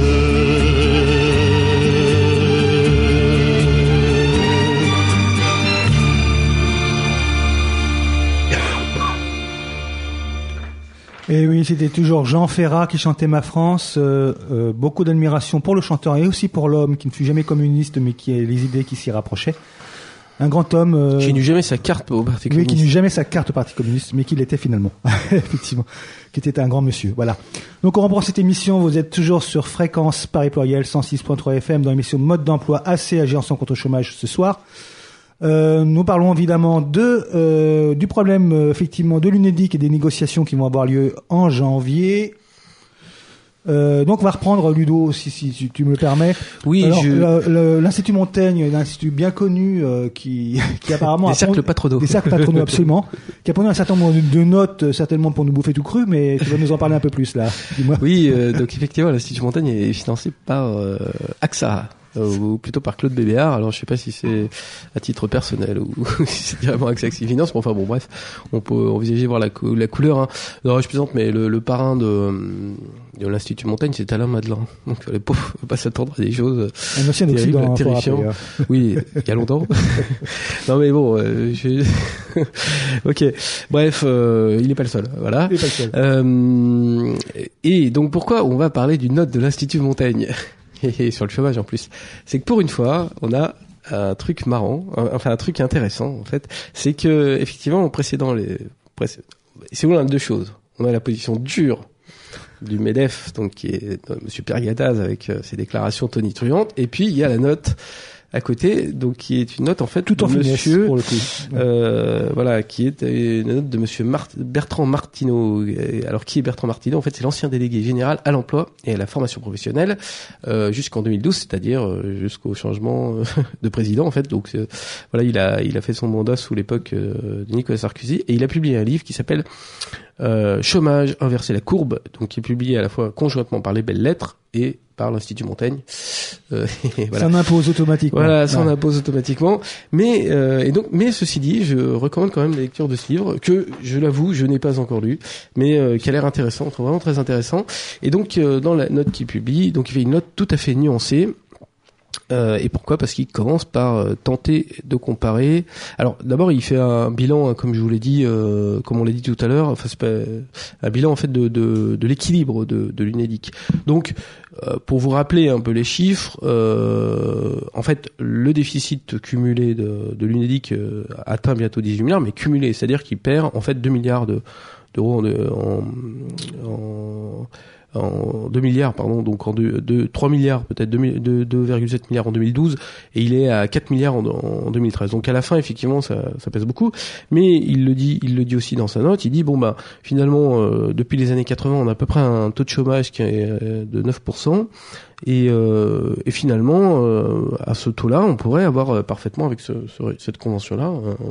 Et oui, c'était toujours Jean Ferrat qui chantait Ma France. Euh, euh, beaucoup d'admiration pour le chanteur et aussi pour l'homme qui ne fut jamais communiste, mais qui a les idées qui s'y rapprochaient. Un grand homme. Euh, Qui n'eut jamais sa carte au Parti oui, communiste. qui n'eut jamais sa carte au Parti communiste, mais qui l'était finalement, effectivement, qui était un grand monsieur. Voilà. Donc on reprend cette émission. Vous êtes toujours sur Fréquence Paris Pluriel cent six point trois F M dans l'émission Mode d'emploi assez agi ensemble contre le chômage ce soir. Euh, nous parlons évidemment de euh, du problème euh, effectivement de l'UNEDIC et des négociations qui vont avoir lieu en janvier. Euh, donc on va reprendre Ludo si, si, si tu me le permets. Oui, Alors, je... le- le- l'Institut Montaigne est un institut bien connu euh, qui, qui apparemment des a cercles pond- patronaux. des cercles patronaux absolument, qui a pondu un certain nombre de, de notes euh, certainement pour nous bouffer tout cru, mais tu vas nous en parler un peu plus là. Dis-moi. Oui, euh, donc effectivement, l'Institut Montaigne est financé par euh, A X A. Euh, ou plutôt par Claude Bébéard. Alors je sais pas si c'est à titre personnel ou si c'est directement avec Saxi Finance, mais enfin bon bref, on peut envisager voir la, cou- la couleur. Hein. Non, je plaisante, mais le, le parrain de, de l'Institut Montaigne, c'est Alain Madelin. Donc les pauvres, faut pas s'attendre à des choses Un ancien terribles, Occident, faut terrifiants. rappeler, hein. Oui, il y a longtemps. Non mais bon, euh, je... ok. Bref, euh, il est pas le seul. Voilà. Il est pas le seul. Euh, et donc pourquoi on va parler d'une note de l'Institut Montaigne et sur le chômage en plus, c'est que pour une fois, on a un truc marrant, un- enfin un truc intéressant en fait, c'est que effectivement en précédant les, précé- c'est où on a deux choses. On a la position dure du MEDEF, donc qui est euh, Monsieur Pierre Gattaz avec euh, ses déclarations tonitruantes, et puis il y a la note à côté, donc qui est une note en fait Tout en de finesse Monsieur pour le coup. euh, voilà, qui est une note de Monsieur Mart- Bertrand Martineau. Et alors, qui est Bertrand Martineau? En fait, c'est l'ancien délégué général à l'emploi et à la formation professionnelle euh, jusqu'en deux mille douze, c'est-à-dire euh, jusqu'au changement euh, de président. En fait, donc euh, voilà, il a il a fait son mandat sous l'époque euh, de Nicolas Sarkozy et il a publié un livre qui s'appelle euh, Chômage, inverser la courbe, donc qui est publié à la fois conjointement par les Belles Lettres et par l'Institut Montaigne. Euh, et voilà. Ça en impose automatiquement. Voilà, ça en Ouais. impose automatiquement. Mais euh, et donc, mais ceci dit, je recommande quand même la lecture de ce livre que, je l'avoue, je n'ai pas encore lu, mais euh, qui a l'air intéressant, on trouve vraiment très intéressant. Et donc, euh, dans la note qu'il publie, donc il fait une note tout à fait nuancée. Euh, et pourquoi? Parce qu'il commence par euh, tenter de comparer. Alors d'abord il fait un bilan, hein, comme je vous l'ai dit, euh, comme on l'a dit tout à l'heure. Enfin c'est pas un bilan en fait de de, de l'équilibre de, de l'UNEDIC. Donc euh, pour vous rappeler un peu les chiffres, euh, en fait le déficit cumulé de, de l'UNEDIC euh, atteint bientôt dix-huit milliards, mais cumulé, c'est-à-dire qu'il perd en fait deux milliards de, d'euros en, en, en en deux milliards, pardon, donc en deux, deux, trois milliards, peut-être deux virgule sept milliards en deux mille douze, et il est à quatre milliards en, en deux mille treize. Donc à la fin, effectivement, ça, ça pèse beaucoup. Mais il le dit, il le dit aussi dans sa note. Il dit bon bah finalement, euh, depuis les années quatre-vingts, on a à peu près un taux de chômage qui est euh, de neuf pour cent. Et, euh, et finalement, euh, à ce taux-là, on pourrait avoir euh, parfaitement avec ce, ce, cette convention-là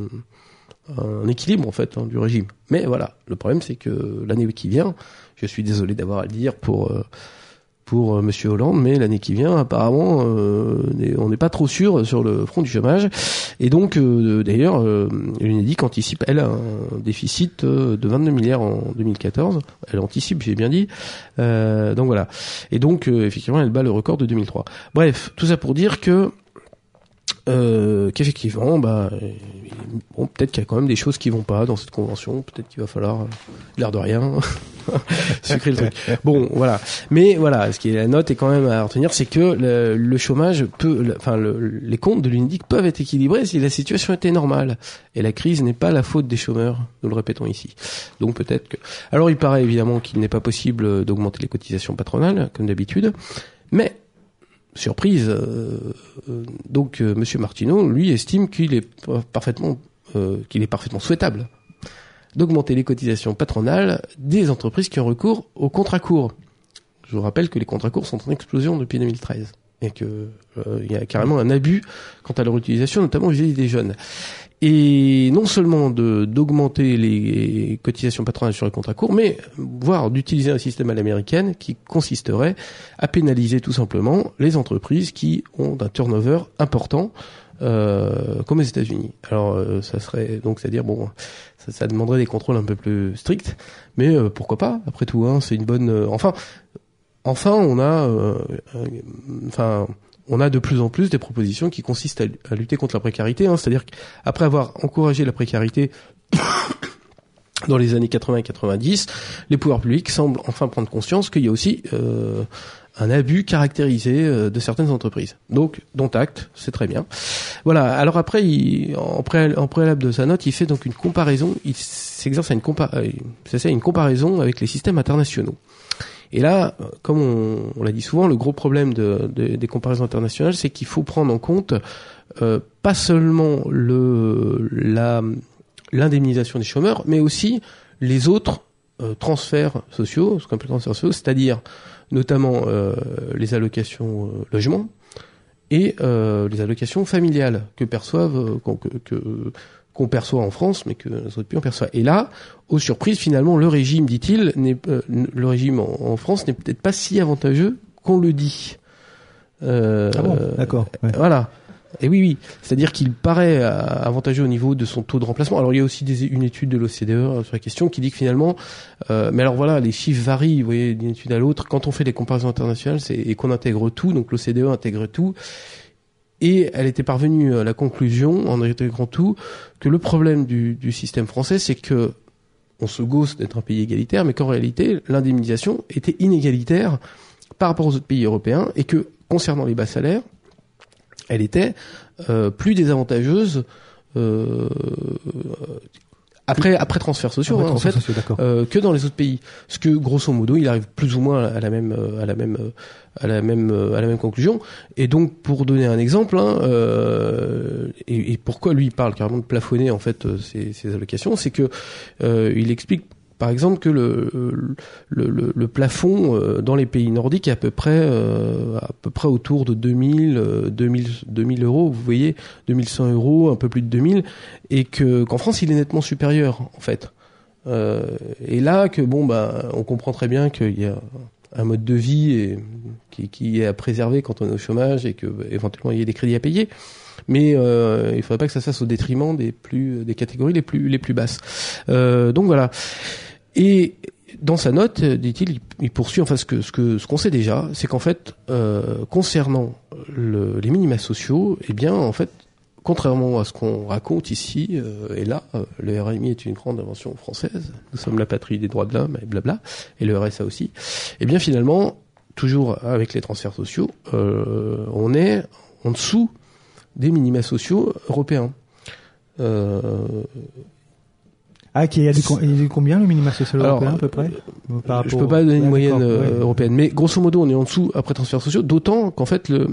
un, un équilibre en fait hein, du régime. Mais voilà, le problème c'est que l'année qui vient, je suis désolé d'avoir à le dire pour euh, pour euh, Monsieur Hollande, mais l'année qui vient, apparemment, euh, on n'est pas trop sûr sur le front du chômage. Et donc, euh, d'ailleurs, euh, l'UNEDIC anticipe, elle, un déficit euh, de vingt-deux milliards en deux mille quatorze. Elle anticipe, j'ai bien dit. Euh, donc voilà. Et donc, euh, effectivement, elle bat le record de deux mille trois. Bref, tout ça pour dire que euh, qu'effectivement, bah, bon, peut-être qu'il y a quand même des choses qui vont pas dans cette convention. Peut-être qu'il va falloir, euh, l'air de rien, sucrer le truc. Bon, voilà. Mais voilà, ce qui est la note est quand même à retenir, c'est que le, le chômage peut, le, enfin, le, les comptes de l'UNEDIC peuvent être équilibrés si la situation était normale. Et la crise n'est pas la faute des chômeurs, nous le répétons ici. Donc peut-être que. Alors, il paraît évidemment qu'il n'est pas possible d'augmenter les cotisations patronales, comme d'habitude, mais surprise, euh, euh, donc euh, Monsieur Martineau, lui, estime qu'il est parfaitement, euh, qu'il est parfaitement souhaitable d'augmenter les cotisations patronales des entreprises qui ont recours aux contrats courts. Je vous rappelle que les contrats courts sont en explosion depuis deux mille treize et que euh, il y a carrément un abus quant à leur utilisation, notamment vis-à-vis des jeunes. Et non seulement de d'augmenter les cotisations patronales sur les contrats courts, mais voire d'utiliser un système à l'américaine qui consisterait à pénaliser tout simplement les entreprises qui ont un turnover important, euh, comme aux États-Unis. Alors euh, ça serait donc, c'est-à-dire bon, ça, ça demanderait des contrôles un peu plus stricts, mais euh, pourquoi pas? Après tout, hein, c'est une bonne. Euh, enfin, enfin, on a, euh, euh, enfin. On a de plus en plus des propositions qui consistent à, à lutter contre la précarité, hein, c'est-à-dire qu'après avoir encouragé la précarité dans les années quatre-vingts et quatre-vingt-dix, les pouvoirs publics semblent enfin prendre conscience qu'il y a aussi euh, un abus caractérisé euh, de certaines entreprises. Donc, dont acte, c'est très bien. Voilà. Alors après, il, en, préal, en préalable de sa note, il fait donc une comparaison. Il s'exerce à une, compa- à une comparaison avec les systèmes internationaux. Et là, comme on, on l'a dit souvent, le gros problème de, de, des comparaisons internationales, c'est qu'il faut prendre en compte euh, pas seulement le, la, l'indemnisation des chômeurs, mais aussi les autres euh, transferts sociaux, ce qu'on appelle transferts sociaux, c'est-à-dire notamment euh, les allocations euh, logement et euh, les allocations familiales que perçoivent euh, que, que qu'on perçoit en France, mais que les autres pays on perçoit. Et là, aux surprises, finalement, le régime, dit-il, n'est, euh, le régime en, en France n'est peut-être pas si avantageux qu'on le dit. Euh, ah bon, d'accord. Ouais. Voilà. Et oui, oui. C'est-à-dire qu'il paraît avantageux au niveau de son taux de remplacement. Alors, il y a aussi des, une étude de l'O C D E sur la question qui dit que finalement, euh, mais alors voilà, les chiffres varient, vous voyez, d'une étude à l'autre. Quand on fait des comparaisons internationales, c'est, et qu'on intègre tout, donc l'O C D E intègre tout, et elle était parvenue à la conclusion, en intégrant tout, que le problème du, du système français, c'est que on se gausse d'être un pays égalitaire, mais qu'en réalité, l'indemnisation était inégalitaire par rapport aux autres pays européens, et que, concernant les bas salaires, elle était euh, plus désavantageuse euh, après après transferts sociaux, après hein, transferts en fait, sociaux, euh, que dans les autres pays. Ce que grosso modo, il arrive plus ou moins à la même à la même à la même à la même conclusion. Et donc, pour donner un exemple, hein, euh, et, et pourquoi lui il parle carrément de plafonner en fait ces, ces allocations, c'est que euh, il explique par exemple que le le, le, le plafond euh, dans les pays nordiques est à peu près euh, à peu près autour de deux mille deux mille euros, vous voyez, deux mille cent euros, un peu plus de deux mille, et que qu'en France il est nettement supérieur en fait. Euh, et là que bon bah on comprend très bien qu'il y a un mode de vie et, qui, qui est à préserver quand on est au chômage et que éventuellement il y ait des crédits à payer. Mais euh, il faudrait pas que ça se fasse au détriment des plus des catégories les plus les plus basses. Euh, donc voilà. Et dans sa note, dit-il, il poursuit enfin ce que ce que ce qu'on sait déjà, c'est qu'en fait, euh, concernant le, les minima sociaux, eh bien en fait, contrairement à ce qu'on raconte ici euh, et là, euh, le R M I est une grande invention française. Nous sommes la patrie des droits de l'homme et blabla, et le R S A aussi. Eh bien finalement, toujours avec les transferts sociaux, euh, on est en dessous des minima sociaux européens. Euh, Ah, qui il y a du combien le minima social européen Alors, à peu près par Je peux pas donner une ouais, moyenne euh, ouais. européenne, mais grosso modo on est en dessous après transferts sociaux, d'autant qu'en fait le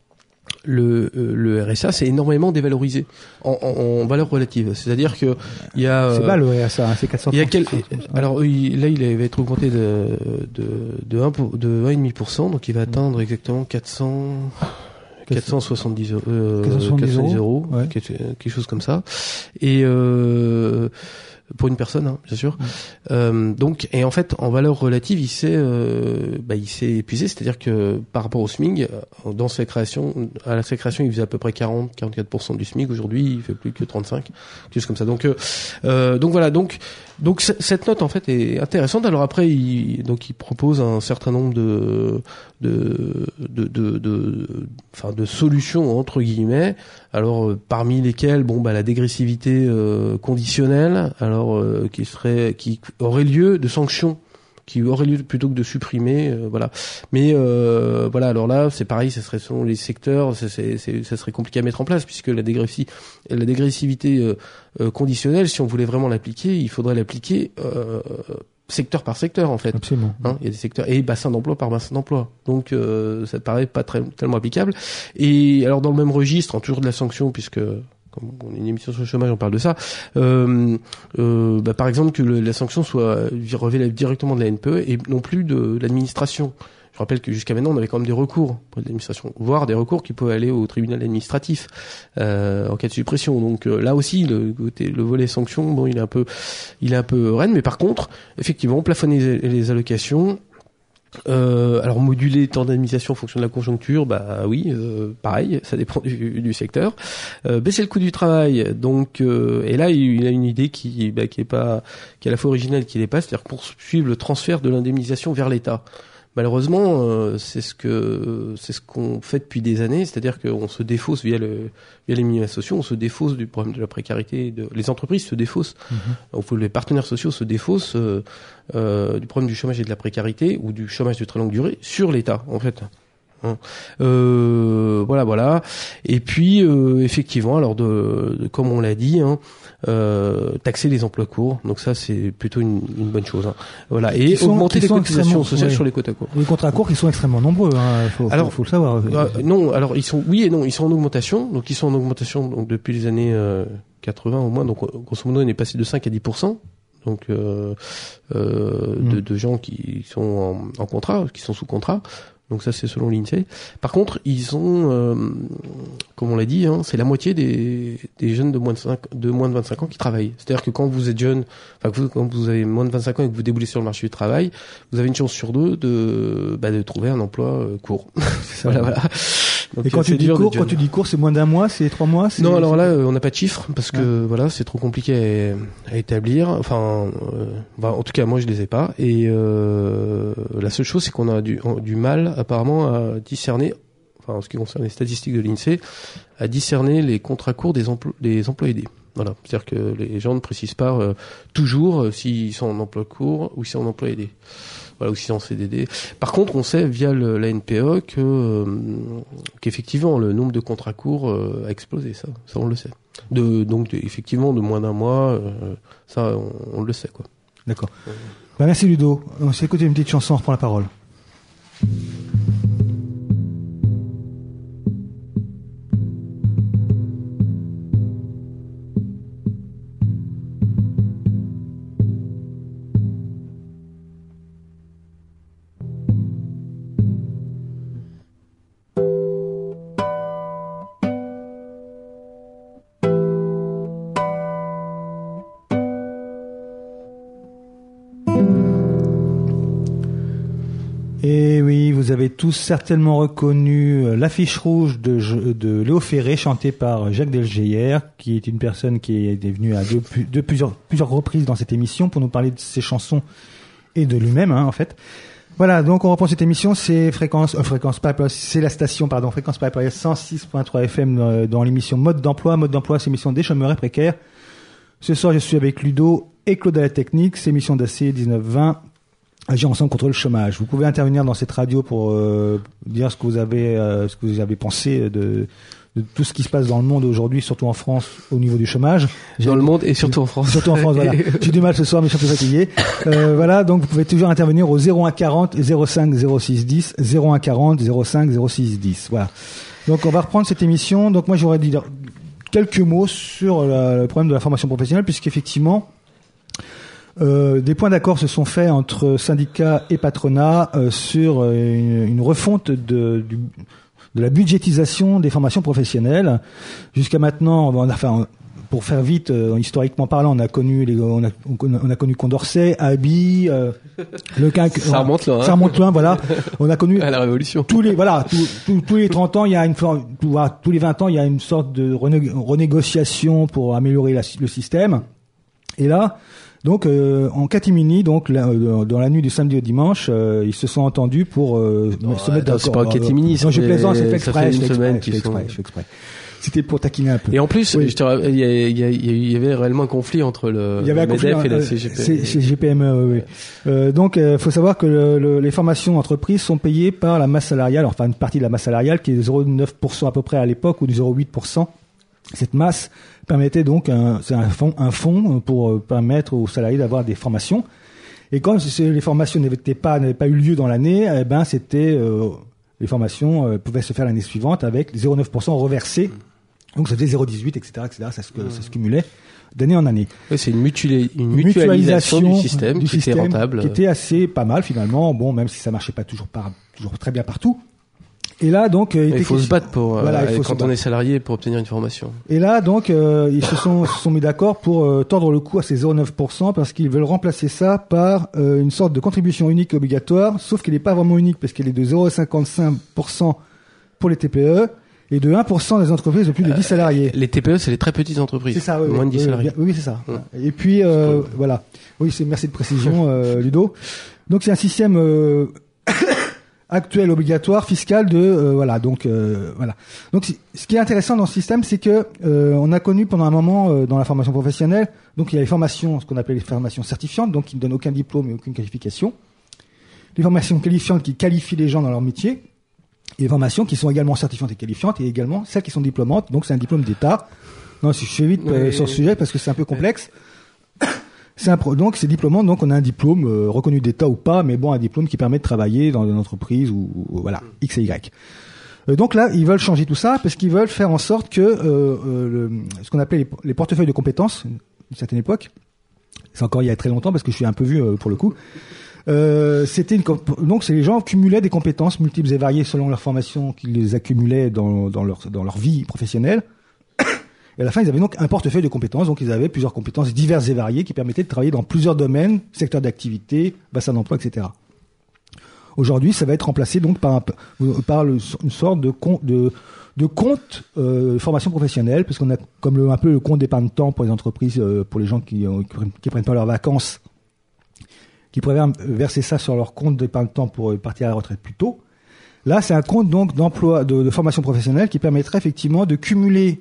le le R S A c'est énormément dévalorisé en, en, en valeur relative, c'est-à-dire que il y a c'est bas le R S A, hein, c'est quatre cents. Il y a quel, alors il, là il va être augmenté de de de un pour, de un virgule cinq pour cent, donc il va atteindre exactement quatre cents quatre cent soixante-dix euros, euh, quatre cent soixante-dix euros, ouais. quelque, quelque chose comme ça, et euh, pour une personne, hein, bien sûr. Mmh. Euh, donc, et en fait, en valeur relative, il s'est, euh, bah, il s'est épuisé. C'est-à-dire que par rapport au SMIC, dans sa création, à la sa création, il faisait à peu près quarante, quarante-quatre pour cent du SMIC. Aujourd'hui, il fait plus que trente-cinq, quelque chose comme ça. Donc, euh, donc voilà. Donc, donc c- cette note en fait est intéressante. Alors après, il, donc il propose un certain nombre de, de, de, de, de, enfin, de solutions entre guillemets. Alors euh, parmi lesquels, bon bah la dégressivité euh, conditionnelle, alors euh, qui serait, qui aurait lieu de sanctions, qui aurait lieu plutôt que de supprimer, euh, voilà. Mais euh, voilà, alors là, c'est pareil, ça serait selon les secteurs, c'est, c'est, c'est, ça serait compliqué à mettre en place puisque la dégressivité, la dégressivité euh, euh, conditionnelle, si on voulait vraiment l'appliquer, il faudrait l'appliquer euh, secteur par secteur en fait. Absolument. Hein, il y a des secteurs et bassin d'emploi par bassin d'emploi. Donc euh, ça paraît pas très tellement applicable. Et alors dans le même registre, en toujours de la sanction, puisque comme on a une émission sur le chômage, on parle de ça. Euh, euh, bah, par exemple que le, la sanction soit relevée directement de la N P E et non plus de l'administration. Je rappelle que jusqu'à maintenant, on avait quand même des recours pour l'administration, voire des recours qui pouvaient aller au tribunal administratif euh, en cas de suppression. Donc euh, là aussi, le, le volet sanction, bon, il est un peu, il est un peu reine. Mais par contre, effectivement, plafonner les, les allocations. Euh, alors moduler le temps d'indemnisation en fonction de la conjoncture, bah oui, euh, pareil, ça dépend du, du secteur. Euh, baisser le coût du travail, donc euh, et là il a une idée qui, bah, qui est pas, qui est à la fois originale, qui n'est pas, c'est-à-dire poursuivre le transfert de l'indemnisation vers l'État. Malheureusement, euh, c'est ce que c'est ce qu'on fait depuis des années, c'est-à-dire qu'on se défausse via le via les minima sociaux, on se défausse du problème de la précarité. De, les entreprises se défaussent, mm-hmm. Enfin, les partenaires sociaux se défaussent euh, euh, du problème du chômage et de la précarité ou du chômage de très longue durée sur l'État, en fait. Hein. Euh, voilà, voilà. Et puis, euh, effectivement, alors de, de comme on l'a dit, hein, euh, taxer les emplois courts. Donc ça, c'est plutôt une, une bonne chose. Hein. Voilà. Et sont, augmenter les cotisations sociales ouais. sur les quotas courts. Les contrats courts, ils sont extrêmement nombreux. Hein. Faut, alors, faut, faut le savoir. Euh, non, alors ils sont, oui et non, ils sont en augmentation. Donc ils sont en augmentation donc depuis les années euh, quatre-vingts au moins. Donc grosso modo, on est passé de cinq à dix pour cent. Donc euh, euh, mmh. de, de gens qui sont en, en contrat, qui sont sous contrat. Donc ça, c'est selon l'INSEE. Par contre, ils ont, euh, comme on l'a dit, hein, c'est la moitié des, des jeunes de moins de, cinq, de moins de vingt-cinq ans qui travaillent. C'est-à-dire que quand vous êtes jeune, enfin vous, quand vous avez moins de vingt-cinq ans et que vous déboulez sur le marché du travail, vous avez une chance sur deux de, bah, de trouver un emploi euh, court. Ça, voilà, voilà. Donc, et quand tu dis court, quand tu dis court, c'est moins d'un mois, c'est trois mois. C'est... Non, alors là, euh, on n'a pas de chiffres parce que ah. voilà, c'est trop compliqué à, à établir. Enfin, euh, bah, en tout cas, moi, je les ai pas. Et euh, la seule chose, c'est qu'on a du, du mal, apparemment, à discerner, enfin, en ce qui concerne les statistiques de l'INSEE, à discerner les contrats courts des, emplo- des emplois aidés. Voilà, c'est-à-dire que les gens ne précisent pas euh, toujours euh, s'ils sont en emploi court ou s'ils sont en emploi aidé. Voilà, ou s'ils sont en C D D. Par contre, on sait via le, la N P E que euh, qu'effectivement le nombre de contrats courts euh, a explosé. Ça, ça on le sait. De donc de, effectivement de moins d'un mois, euh, ça on, on le sait quoi. D'accord. Euh, bah, merci Ludo. On s'est écouté une petite chanson, on reprend la parole. Et oui, vous avez tous certainement reconnu l'affiche rouge de, de Léo Ferré, chantée par Jacques Delgeyer, qui est une personne qui est venue à deux, de plusieurs, plusieurs reprises dans cette émission pour nous parler de ses chansons et de lui-même, hein, en fait. Voilà, donc on reprend cette émission, c'est fréquence, euh, fréquence Pipe, c'est la station, pardon, fréquence Pipe cent six virgule trois F M euh, dans l'émission Mode d'emploi. Mode d'emploi, c'est l'émission des chômeurs et précaires. Ce soir, je suis avec Ludo et Claude à la technique, c'est l'émission d'A C dix-neuf vingt. Agir ensemble contre le chômage. Vous pouvez intervenir dans cette radio pour euh, dire ce que vous avez, euh, ce que vous avez pensé de, de tout ce qui se passe dans le monde aujourd'hui, surtout en France, au niveau du chômage. J'ai dans le monde et surtout en France. Surtout en France, voilà. J'ai du mal ce soir, mais je suis un peu fatigué. Euh, voilà, donc vous pouvez toujours intervenir au zéro un quarante zéro cinq zéro six dix, zéro un quarante zéro cinq zéro six dix. Voilà. Donc on va reprendre cette émission. Donc moi j'aurais dit quelques mots sur le, le problème de la formation professionnelle, puisqu'effectivement, Euh, des points d'accord se sont faits entre syndicats et patronat euh, sur euh, une, une refonte de, du, de la budgétisation des formations professionnelles. Jusqu'à maintenant, on a, enfin, pour faire vite, euh, historiquement parlant, on a connu les, on a, on a connu Condorcet, Abi, euh, le quinque, ça remonte loin, hein. Ça remonte loin, voilà. On a connu à la Révolution. Tous les, voilà, tous, tous, tous les trente ans, il y a une, tous, tous les vingt ans, il y a une sorte de rené- renégociation pour améliorer la, le système. Et là, Donc euh, en catimini, donc là, euh, dans la nuit du samedi au dimanche, euh, ils se sont entendus pour euh, oh, se mettre d'accord. C'est pas en catimini, non, je plaisante, c'est fait ça exprès, fait je une fais semaine exprès, je qu'ils fais exprès, sont. je fais exprès. C'était pour taquiner un peu. Et en plus, oui. je te rappelle, il y, a, il y, a, il y avait réellement un conflit entre le il y avait un conflit, MEDEF et la euh, C G P M E. C'est, c'est G P M E, oui. Euh, donc, il euh, faut savoir que le, le, les formations entreprises sont payées par la masse salariale, enfin une partie de la masse salariale qui est zéro virgule neuf pour cent à peu près à l'époque ou du zéro virgule huit pour cent. Cette masse permettait donc un, c'est un fonds, un fonds pour permettre aux salariés d'avoir des formations. Et quand les formations n'étaient pas, n'avaient pas eu lieu dans l'année, eh ben c'était euh, les formations euh, pouvaient se faire l'année suivante avec zéro virgule neuf pour cent reversés. Donc ça faisait zéro virgule dix-huit, et cetera, et cetera. Ça se, mmh. ça se cumulait d'année en année. Oui, c'est une, mutuali- une mutualisation, mutualisation du système du qui système, était rentable, qui était assez pas mal finalement. Bon, même si ça marchait pas toujours pas toujours très bien partout. Et là donc euh, il faut question... se battre pour voilà, euh, il faut quand on est salarié pour obtenir une formation. Et là donc euh, ils se sont se sont mis d'accord pour euh, tordre le cou à ces zéro virgule neuf pour cent parce qu'ils veulent remplacer ça par euh, une sorte de contribution unique obligatoire, sauf qu'elle n'est pas vraiment unique parce qu'elle est de zéro virgule cinquante-cinq pour cent pour les T P E et de un pour cent des entreprises de plus de dix salariés. Les T P E, c'est les très petites entreprises. C'est ça, oui, moins oui, de dix oui, salariés. Oui, oui, c'est ça. Hum. Et puis euh, voilà. Oui, c'est merci de précision, euh, Ludo. Donc c'est un système euh, actuel obligatoire fiscal de euh, voilà donc euh, voilà donc ce qui est intéressant dans ce système c'est que euh, on a connu pendant un moment euh, dans la formation professionnelle donc il y a les formations ce qu'on appelle les formations certifiantes donc qui ne donnent aucun diplôme et aucune qualification, les formations qualifiantes qui qualifient les gens dans leur métier et les formations qui sont également certifiantes et qualifiantes et également celles qui sont diplômantes donc c'est un diplôme d'État. Non, je fais vite euh, oui, sur le sujet parce que c'est un peu complexe. C'est un pro- donc c'est diplômant, donc on a un diplôme euh, reconnu d'État ou pas, mais bon un diplôme qui permet de travailler dans une entreprise ou, ou voilà X et Y. Euh, donc là ils veulent changer tout ça parce qu'ils veulent faire en sorte que euh, euh, le, ce qu'on appelait les, les portefeuilles de compétences d'une certaine époque, c'est encore il y a très longtemps parce que je suis un peu vieux euh, pour le coup. Euh, c'était une comp- donc c'est les gens cumulaient des compétences multiples et variées selon leur formation qu'ils les accumulaient dans, dans leur dans leur vie professionnelle. Et à la fin, ils avaient donc un portefeuille de compétences, donc ils avaient plusieurs compétences diverses et variées qui permettaient de travailler dans plusieurs domaines, secteurs d'activité, bassin d'emploi, et cetera. Aujourd'hui, ça va être remplacé donc par, un, par le, une sorte de compte de, de compte euh, formation professionnelle, parce qu'on a comme le, un peu le compte d'épargne-temps pour les entreprises, euh, pour les gens qui euh, qui prennent pas leurs vacances, qui préfèrent verser ça sur leur compte d'épargne-temps pour euh, partir à la retraite plus tôt. Là, c'est un compte donc d'emploi, de, de formation professionnelle qui permettrait effectivement de cumuler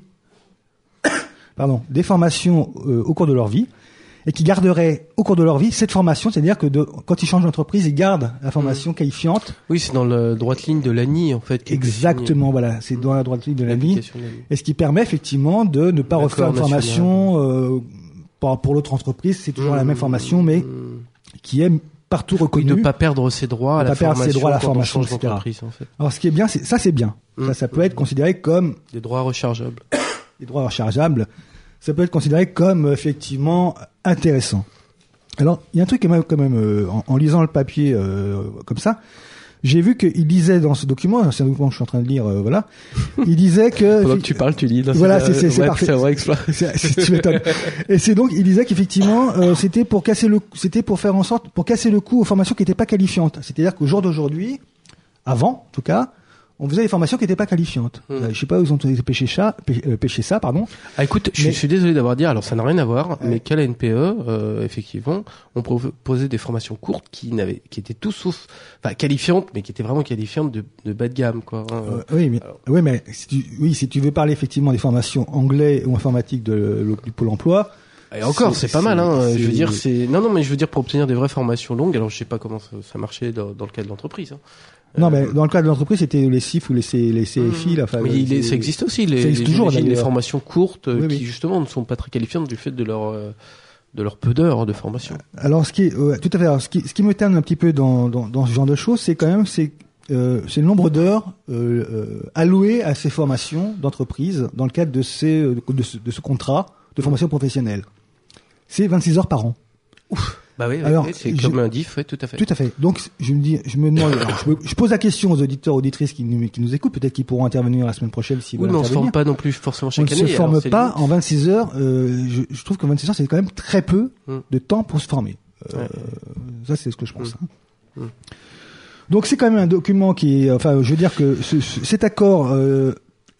pardon, des formations euh, au cours de leur vie et qui garderaient au cours de leur vie cette formation, c'est-à-dire que de, quand ils changent d'entreprise, ils gardent la formation mmh. qualifiante. Oui, c'est dans la droite ligne de l'A N I en fait. Exactement, voilà, c'est mmh. dans la droite ligne de l'A N I. Et ce qui permet effectivement de ne pas refaire une formation euh, pour, pour l'autre entreprise, c'est toujours mmh. la même formation, mais mmh. qui est partout reconnue. Oui, de ne pas perdre ses droits à la formation. Ses droits à la formation, et cetera. En fait. Alors ce qui est bien, c'est, ça c'est bien. Mmh. Ça, ça peut être considéré comme des droits rechargeables. Les droits rechargeables, ça peut être considéré comme effectivement intéressant. Alors, il y a un truc quand même, quand même euh, en, en lisant le papier euh, comme ça, j'ai vu qu'il disait dans ce document, c'est un document que je suis en train de lire, euh, voilà, il disait que pendant que tu parles, tu lis. Dans voilà, c'est, c'est, c'est ouais, parfait. C'est un vrai exploit. C'est, c'est, tu m'étonnes. Et c'est donc, il disait qu'effectivement, euh, c'était pour casser le, c'était pour faire en sorte, pour casser le coup aux formations qui n'étaient pas qualifiantes. C'est-à-dire qu'au jour d'aujourd'hui, avant, en tout cas, on faisait des formations qui n'étaient pas qualifiantes. Mmh. Euh, je sais pas où ils ont pêché ça, pêché ça, pardon. Ah, écoute, mais... je suis désolé d'avoir dit, alors ça n'a rien à voir, ouais. mais qu'à la N P E, euh, effectivement, on proposait des formations courtes qui n'avaient, qui étaient tout sauf, enfin, qualifiantes, mais qui étaient vraiment qualifiantes de, de bas de gamme, quoi. Hein. Euh, oui, mais, alors... oui, mais, si tu, oui, si tu veux parler effectivement des formations anglais ou informatique de, de, du Pôle emploi, et encore, c'est, c'est pas c'est, mal, hein. C'est... Je veux dire, c'est non, non, mais je veux dire pour obtenir des vraies formations longues. Alors, je sais pas comment ça, ça marchait dans, dans le cas de l'entreprise. Hein. Non, euh... mais dans le cas de l'entreprise, c'était les C I F ou les, C, les C F I. Mmh. Là, mais il est, ça existe aussi. Les, ça existe les, toujours, les, les d'ailleurs. formations courtes oui, qui oui. justement ne sont pas très qualifiantes du fait de leur euh, de leur peu d'heures de formation. Alors, ce qui est ouais, tout à fait. Alors, ce qui, ce qui me terne un petit peu dans, dans, dans ce genre de choses, c'est quand même c'est euh, c'est le nombre d'heures euh, euh, allouées à ces formations d'entreprise dans le cadre de ces de ce, de ce contrat de formation professionnelle. C'est vingt-six heures par an. Ouf. Bah oui, alors, oui, c'est je, comme un D I F, oui, tout à fait. Tout à fait. Donc, je me dis, je me demande, alors, je, me, je pose la question aux auditeurs, auditrices qui nous, qui nous écoutent, peut-être qu'ils pourront intervenir la semaine prochaine si oui, mais on se forme pas non plus forcément chaque année. On ne se forme pas en vingt-six heures, euh, je, je trouve que vingt-six heures, c'est quand même très peu hum. de temps pour se former. Euh, ouais. Ça, c'est ce que je pense. Hum. Hein. Hum. Donc, c'est quand même un document qui est, enfin, je veux dire que ce, ce, cet accord, euh,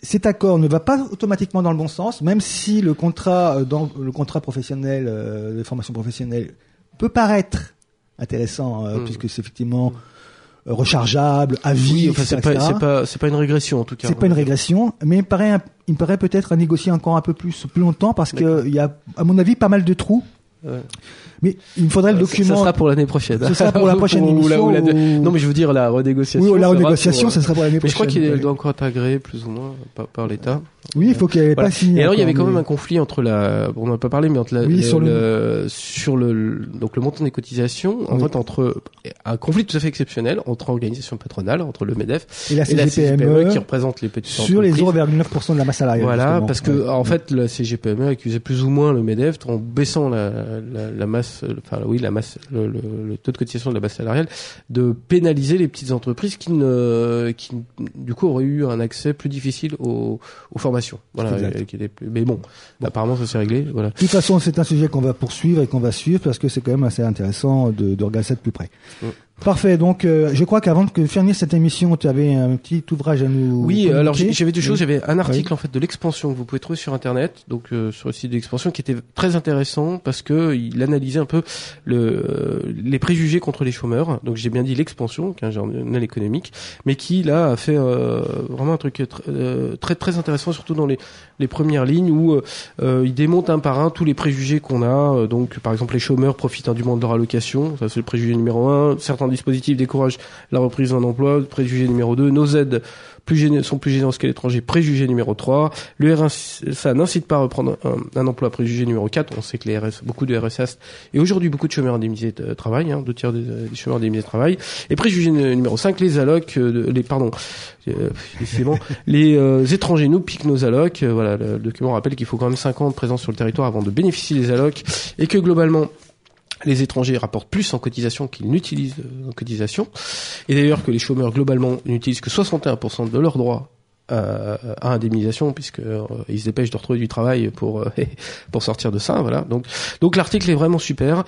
cet accord ne va pas automatiquement dans le bon sens, même si le contrat, euh, dans le contrat professionnel, euh, de formation professionnelle, peut paraître intéressant, euh, mmh. puisque c'est effectivement euh, rechargeable, à vie, oui, enfin, et cetera, c'est pas, et cetera. c'est pas, c'est pas une régression en tout cas. C'est pas une régression, mais il me paraît, un- il me paraît peut-être à négocier encore un peu plus, plus longtemps, parce que il y a, à mon avis, pas mal de trous. Ouais. Mais il me faudrait le document. Ça sera pour l'année prochaine. Ce sera pour la prochaine Ou la- émission. ou la- ou- Non, mais je veux dire la renégociation. Oui, la sera renégociation, pour, ça sera pour l'année Mais je crois prochaine. qu'il doit encore être agréé plus ou moins par, par l'État. Oui, il faut qu'elle ait Voilà. pas signé. Et alors il y avait encore, quand mais- même un conflit entre la, on n'en a pas parlé, mais entre la, Oui, le, sur le- le- sur le, donc le montant des cotisations, en Oui. fait entre un conflit tout à fait exceptionnel entre organisations patronales, entre le MEDEF Et la et la C G P M E C G P M E qui représente les petites sur les entreprises. zéro virgule neuf pour cent de la masse salariale. Voilà, justement. parce que Ouais. en fait la C G P M E accusait plus ou moins le MEDEF en baissant la, la, la masse, enfin oui la masse, le, le, le taux de cotisation de la masse salariale, de pénaliser les petites entreprises qui ne, qui du coup auraient eu un accès plus difficile aux, aux formations. Voilà, Exact. et qui étaient plus- mais bon, bon, apparemment ça s'est réglé. Voilà. De toute façon, c'est un sujet qu'on va poursuivre et qu'on va suivre parce que c'est quand même assez intéressant de, de regarder ça de plus près. Mm. Parfait. Donc, euh, je crois qu'avant de finir cette émission, tu avais un petit ouvrage à nous. Oui, communiquer. alors j'ai- j'avais deux choses. Oui. J'avais un article Oui. en fait de l'expansion que vous pouvez trouver sur internet, donc euh, sur le site de l'expansion, qui était très intéressant parce que il analysait un peu le, euh, les préjugés contre les chômeurs. Donc j'ai bien dit l'expansion, qui est un journal économique, mais qui là a fait euh, vraiment un truc tr- euh, très très intéressant, surtout dans les les premières lignes où euh, euh, il démonte un par un tous les préjugés qu'on a. Euh, donc par exemple les chômeurs profitent indûment de leur allocation, ça c'est le préjugé numéro un. Certains dispositifs découragent la reprise d'un emploi, préjugé numéro deux. Nos aides plus gênants, sont plus gênantes qu'à l'étranger, préjugé numéro trois. Le R S A n'incite pas à reprendre un, un emploi, préjugé numéro quatre. On sait que les R S, beaucoup de R S A et aujourd'hui beaucoup de chômeurs indemnisés de travail, hein, deux tiers des, des chômeurs indemnisés de travail. Et préjugé numéro cinq, les allocs, euh, les pardon, euh, décidément, les euh, étrangers nous piquent nos allocs. Euh, voilà, le document rappelle qu'il faut quand même cinq ans de présence sur le territoire avant de bénéficier des allocs et que globalement les étrangers rapportent plus en cotisation qu'ils n'utilisent en cotisation. Et d'ailleurs que les chômeurs, globalement, n'utilisent que soixante et un pour cent de leurs droits euh, à indemnisation, puisque euh, ils se dépêchent de retrouver du travail pour euh, pour sortir de ça. Voilà. Donc donc l'article est vraiment super.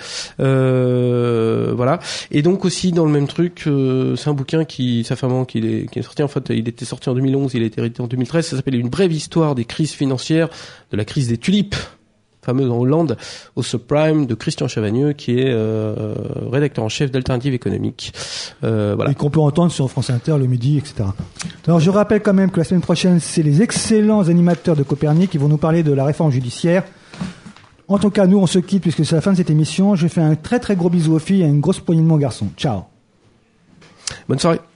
Euh, voilà. Et donc aussi dans le même truc, euh, c'est un bouquin qui, ça fait un moment qu'il est, qui est sorti. En fait, il était sorti en deux mille onze, il a été édité en deux mille treize. Ça s'appelle Une brève histoire des crises financières, de la crise des tulipes, fameuse en Hollande, au subprime, de Christian Chavagneux, qui est euh, rédacteur en chef d'Alternative économique. Euh, voilà. Et qu'on peut entendre sur France Inter le midi, et cetera. Alors, je rappelle quand même que la semaine prochaine, c'est les excellents animateurs de Copernic qui vont nous parler de la réforme judiciaire. En tout cas, nous, on se quitte puisque c'est la fin de cette émission. Je fais un très très gros bisou aux filles et une grosse poignée de mon garçon. Ciao. Bonne soirée.